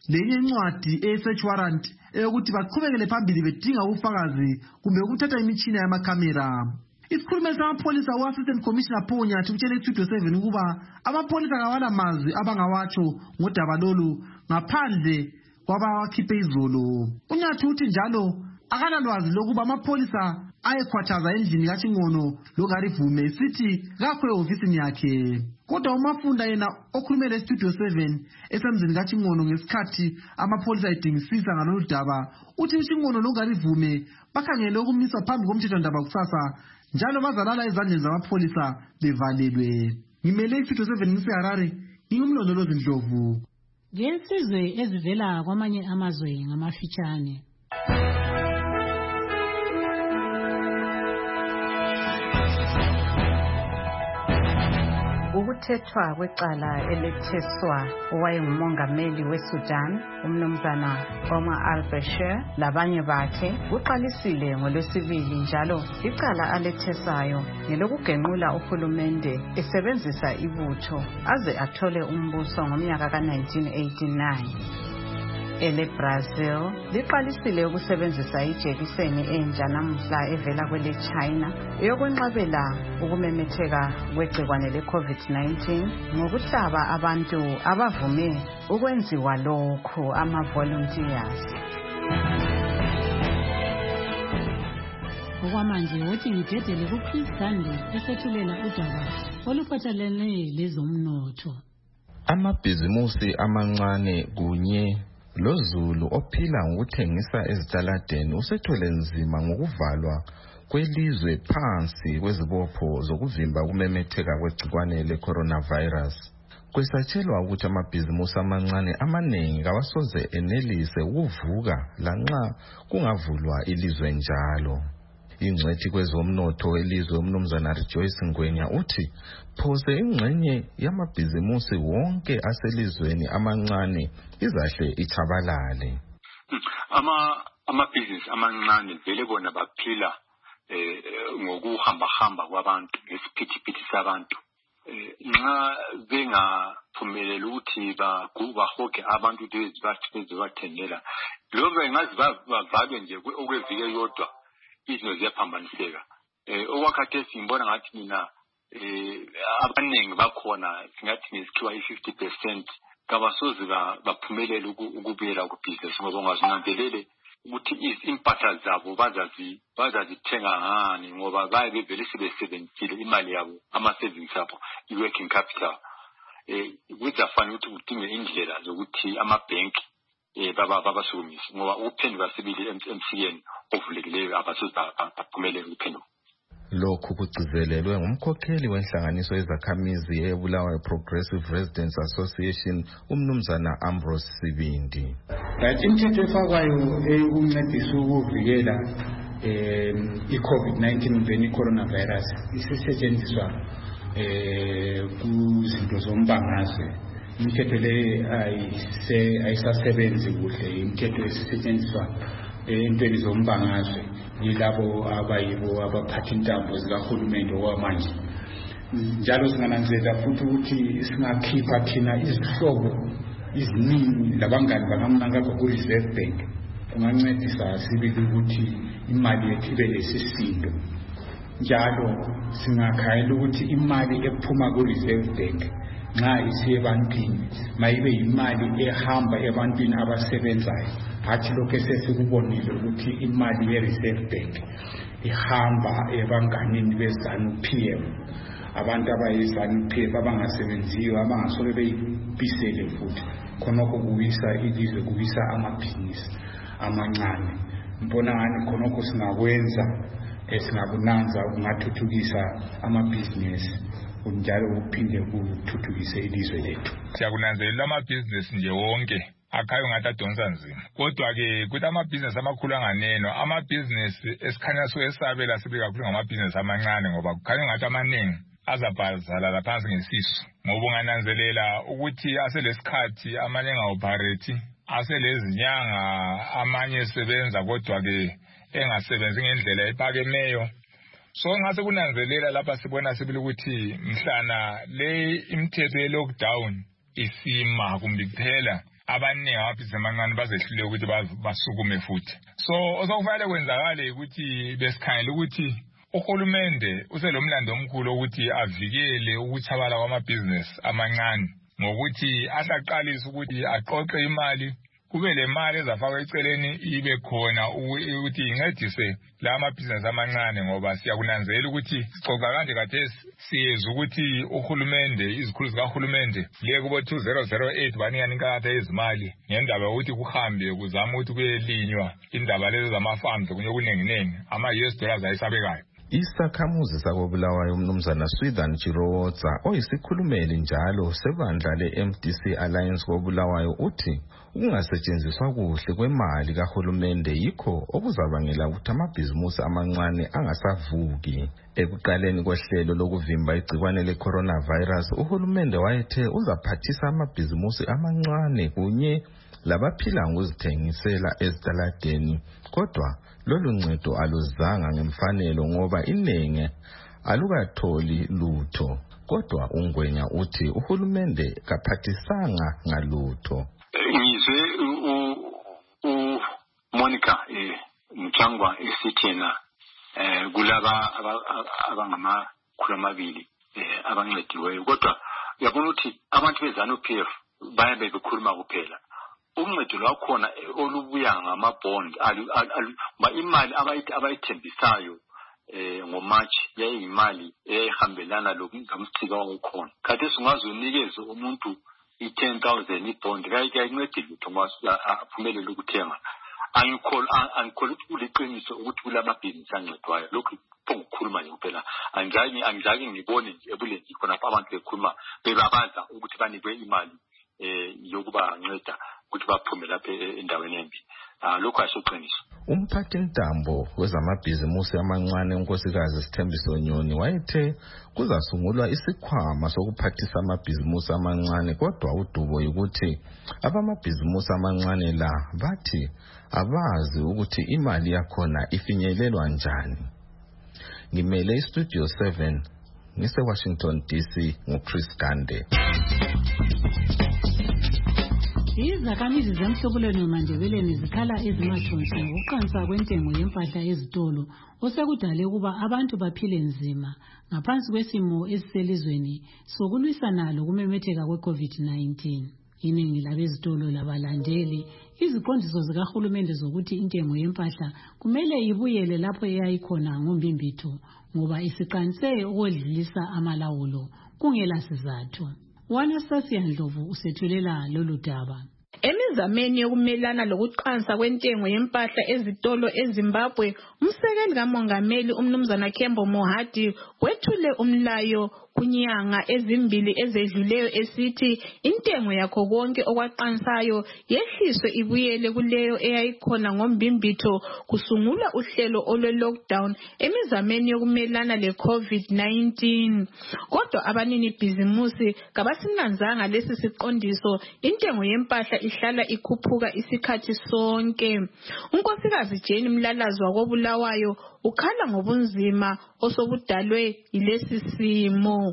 lenye incwadi e-search warrant eyokuthi baqhubekele phambili bedinga ubufakazi kumbe ukuthatha imitshina yamakhamera. Isikhulumeli samapholisa u-Assistant Commissioner Paul Nyathi utshele Studio seven ukuba amapholisa kawala mazwi abangawatsho ngodaba lolu ngaphandle kwabawakhiphe izolo. UNyathi uthi njalo akalalwazi lokuba amapholisa ayekhwathaza endlini kaChingono lokarivume sithi kakho ehofisini yakhe. Kodwa uMafunda yena okhulumele eStudio seven esemzini kaChingono ngesikhathi amapholisa edingisisa ngalolu daba uthi uChingono lokarivume bakhangele ukumiswa phambi komthethwandaba kusasa njalo bazalala ezandleni zamapholisa bevalelwe. Ngimele iStudio seven ngiseHarare, ngingumlondolozi Ndlovu. Ngensizwe ezivela kwamanye amazwe ngamafitshane. Ukuthethwa kwecala eletheswa owayengumongameli weSudan umnumzana Omar al-Bashir labanye bakhe kuqalisile ngolwesibili njalo icala aletheswayo ngelokugenqula uhulumende esebenzisa ibutho aze athole umbuso ngomnyaka ka nineteen eighty-nine. Ele Brazil liqalisile ukusebenzisa ijekiseni entsha namuhla evela kwele China eyokwenqabela ukumemetheka kwegcikwane le-COVID nineteen ngokuhlaba abantu abavume ukwenziwa lokhu ama-volunteers. Okwamanje wothi ngidedele kuChris Gandhi esethulela udaba oluphathelene lezomnotho. Amabhizimusi amancane kunye loZulu ophila ngokuthengisa ezitaladeni usethwele nzima ngokuvalwa kwelizwe phansi kwezibopho zokuvimba ukumemetheka kwegcikwane le-coronavirus. Kwesatshelwa ukuthi amabhizimusi amancane amaningi kawasoze enelise ukuvuka lanxa kungavulwa ilizwe njalo. Ingcwethi kwezomnotho elizwe umnumzana Rejoice Ngwenya uthi phose ingxenye yamabhizimusi wonke aselizweni amancane izahle ithabalale. Ama amabhizinisi amancane vele bona baphila eh ngokuhamba hamba kwabantu ngesiphithiphithi sabantu. Nxa bengaphumelela ukuthi bahoge abantu ukuthi bathengela lo bengazi bavalwe nje okwevike yodwa izinto ziyaphambaniseka. Eh okwakhathesi ngibona ngathi mina eh abaningi bakhona singathi ngesikhiwa i-fifty percent kabasoze baphumelela ukubuyela ku-business ngoba ungazinanzelele ukuthi impahla zabo bazazi bazazithenga ngani ngoba baye bevele sebesebenzisile imali yabo ama-savings abo i-working capital. Eh kuzafana ukuthi udinge indlela zokuthi amabhenki eh baba babasukumisa ngoba ukuphenduka sibili emsikeni ovulekileyo abasoze baphumelele ukuphenduka. Lokhu kugcizelelwe ngumkhokheli wenhlanganiso yezakhamizi eBulawayo Progressive Residents Association umnumzana Ambrose Sibindi. Kanti imithetho efakwayo ukuncedisa ukuvikela eh i-COVID nineteen veni coronavirus isisetshenziswa eh kuzinto zombangazwe. Imithetho le ayise ayisasebenzi kuhle, imithetho esisetshenziswa entweni zombangazwe yilabo abayibo abaphatha intambo zikahulumende okwamanje. Njalo singananzela futhi ukuthi singakhipha thina izihlobo iziningi labangani bangamnangakho ku-Reserve Bank kungancedisa sibili ukuthi imali yethu ibe lesisindo. Njalo singakhayela ukuthi imali ephuma ku-Reserve Bank nxa isiye ebantwini mayibe yimali ehamba ebantwini abasebenzayo. Hathi lokho sesikubonile ukuthi imali ye-Reserve Bank ihamba ebanganini beZANU-P M, abantu abayiZANU-P M abangasebenziyo abangasoke beyipisele futhi khonokho kuwisa ilizwe kuwisa amabhizinisi amancane. Mbona ngani khonokho singakwenza esingabunanza kungathuthukisa amabhizinisi njalo kuphinde kuthuthukise ilizwe lethu. Siyakunanzelela amabhizinisi nje wonke akhayo ngathi adonsa nzima, kodwa ke kuthi amabhizinisi amakhulu anganeno amabhizinisi esikhanya soyesabela sibe kakhulu ngamabhizinisi amancane ngoba kukhanya ngathi amaningi azabhazala laphansi ngesisu ngoba ungananzelela ukuthi aselesikhathi amanye enga-operate aselezinyanga amanye esebenza kodwa ke engasebenzi ngendlela ephakemeyo. So ngase kunanzelela lapha sibona sibili ukuthi mhlana le imithetho ye-lockdown isima kumbe kuphela abaningi amabhizinisi amancane bazehlule ukuthi basukume futhi. So osokufanele kwenzakale ukuthi besikhangela ukuthi uhulumende uselomlando omkhulu ukuthi avikele ukutshabala kwamabhizinisi amancane ngokuthi ahlaqalisa ukuthi aqoqe imali, kube le mali ezafakwa eceleni ibe khona ukuthi incedise la amabhizinisi amancane, ngoba siyakunanzela ukuthi sicoca kanje khathesi siyeza ukuthi uhulumende, izikhulu zikahulumende liye kubo two thousand eight banikana inkatha yezimali ngendaba yokuthi kuhambe kuzama ukuthi kuyelinywa indaba lezi zama-farms kunye kunenginengi ama-U S dollars ayisabekayo. Isakhamuzi sakobulawayo umnumzana Swithan Chirowotsa oyisikhulumeli njalo sebandla le-M D C Alliance kobulawayo uthi ukungasetshenziswa kuhle kwemali kahulumende yikho okuzabangela ukuthi amabhizimusi amancane angasavuki. Ekuqaleni kohlelo lokuvimba igcikwane le-coronavirus, uhulumende wayethe uzaphathisa amabhizimusi amancane kunye labaphila ngokuzithengisela ezitaladeni, kodwa lolu ncedo aluzanga ngemfanelo ngoba iningi alukatholi lutho. Kodwa uNgwenya uthi uhulumende kaphathisanga ngalutho. Ngizwe u Monica eh Mchangwa esithena eh kulaba abangama khulumabili eh abancediweyo, kodwa uyabona ukuthi abantu bezana P F bayabe bekhuluma kuphela. Uncedo lwakhona olubuya ngamabond ba imali abayithembisayo eh ngoMarch yayimali ehambelana lokumsika okhona. Kade singazonikeza umuntu i ten thousand ibond kayincedile ukuthi aphumelele ukuthenga. Angikholwa angikholwa ukuthi kuliqiniso ukuthi kulamabhizinisi ancedwayo. Lokhu ukukhuluma nje kuphela, anjani anjani ngibone nje ebulenzi khona abantu bekhuluma bebabaza ukuthi banikwe imali eh yokuba nceda ukuthi baphume lapha endaweni embi. Ah lokho asoqiniso. Umphathi ntambo wezamabhizimusi amancane unkosikazi Sithembiso Nyoni wayethe kuzasungulwa isikhwama sokuphathisa amabhizimusi amancane, kodwa udubo ukuthi abamabhizimusi amancane la bathi abazi ukuthi imali yakhona ifinyelelwa njani. Ngimele iStudio seven ngise Washington D C nguChris Gande. Izakhamizi zemhlobulweni nomandebeleni zikhala ezimahlonze ngokuqansa kwentengo yempahla ezitolo osekudale ukuba abantu baphile nzima ngaphansi kwesimo esiselizweni sokulwisana lokumemetheka kwe-COVID nineteen. Iningi labezitolo labalandeli iziqondiso zikahulumende zokuthi intengo yempahla kumele ibuyele lapho eyayikhona ngombimbitho ngoba isiqanise ukwedlulisa amalawulo kungela sizathu. Wanastasia Ndlovu usethulela lolu daba. Emizameni yokumelana lokuqansa kwentengo yempahla ezitolo eZimbabwe, umsekeli kamongameli umnumzana Kembo Mohadi wethule umlayo kunyanga ezimbili ezedluleyo esithi intengo yakho konke okwaqansayo yehliswe ibuyele kuleyo eyayikhona ngombimbitho kusungula uhlelo olwe lockdown emizameni yokumelana le-COVID nineteen. Kodwa abanini bhizimusi kabasinanzanga lesi siqondiso, intengo yempahla ihlala ikhuphuka isikhathi sonke. Unkosikazi Jane Mlalazi wakobulawayo ukhala ngobunzima osobudalwe yilesi simo.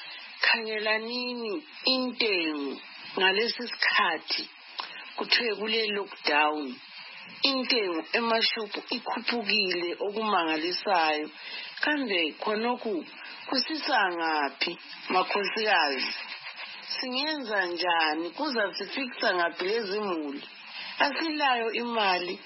Khangelanini intengo ngalesi sikhathi kuthiwe kule lockdown, intengo emashophu ikhuphukile okumangalisayo. Kambe khonokhu kusisa ngaphi makhosikazi? Singenza njani kuza sifikisa ngaphi lezimuli? Asilayo imali,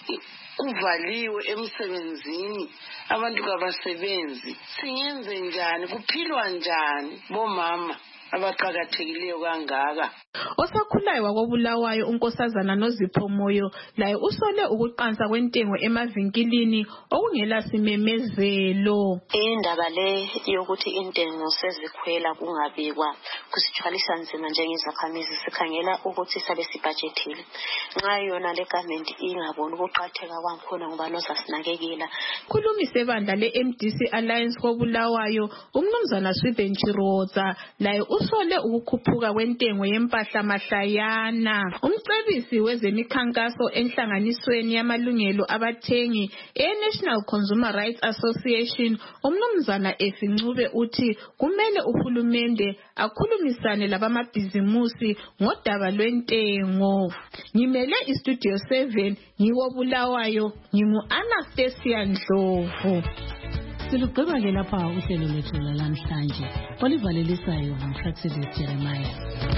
kuvaliwe emsebenzini, abantu kabasebenzi. Singenze njani? Kuphilwa njani bomama abaqhakathekileyo kangaka? Osakhulayo wakobulawayo unkosazana Nozipho Moyo laye usole ukuqansa kwentengo emavinkilini okungela simemezelo. Indaba le yokuthi intengo sezikhwela kungabikwa kusithwalisa nzima njengezakhamizi, sikhangela ukuthi sabe sibudgetile. Nxa yona le government ingaboni ukuqhatheka kwakhona ngoba nozasinakekela. Khulumise bandla le-M D C Alliance kobulawayo umnumzana Swithan Chirowotsa laye usole ukukhuphuka kwentengo yempahla mahlayana. Umcebisi wezemikhankaso enhlanganisweni yamalungelo abathengi e-National Consumer Rights Association umnumzana Efincube uthi kumele uhulumende akhulumisane labamabhizimusi ngodaba lwentengo. Ngimele iStudio seven ngiwo Bulawayo, ngingu Anastasia Ndlovu. Silugqiba ke lapha uhlelo lwethu namhlanje olivalelisayo ngumhlatheli Jeremiah.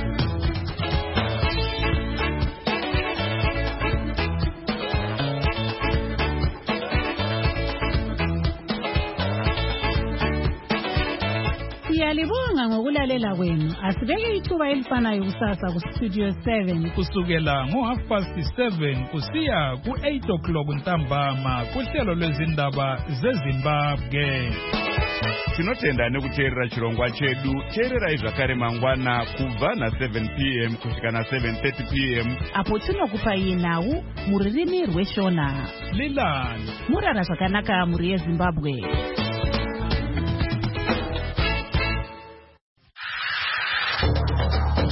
Siyalibonga ngokulalela kwenu. Asibeke ithuba elifanayo kusasa ku Studio seven kusukela ngo half past seven kusiya ku eight o'clock ntambama kuhlelo lwezindaba zeZimbabwe. Tinotenda nekuteerera chirongwa chedu. Teererai zvakare mangwana kubva na seven p m kusvika na seven thirty p m apo tinokupai nhau muririmi rweshona. Lilani murara zvakanaka muri yeZimbabwe.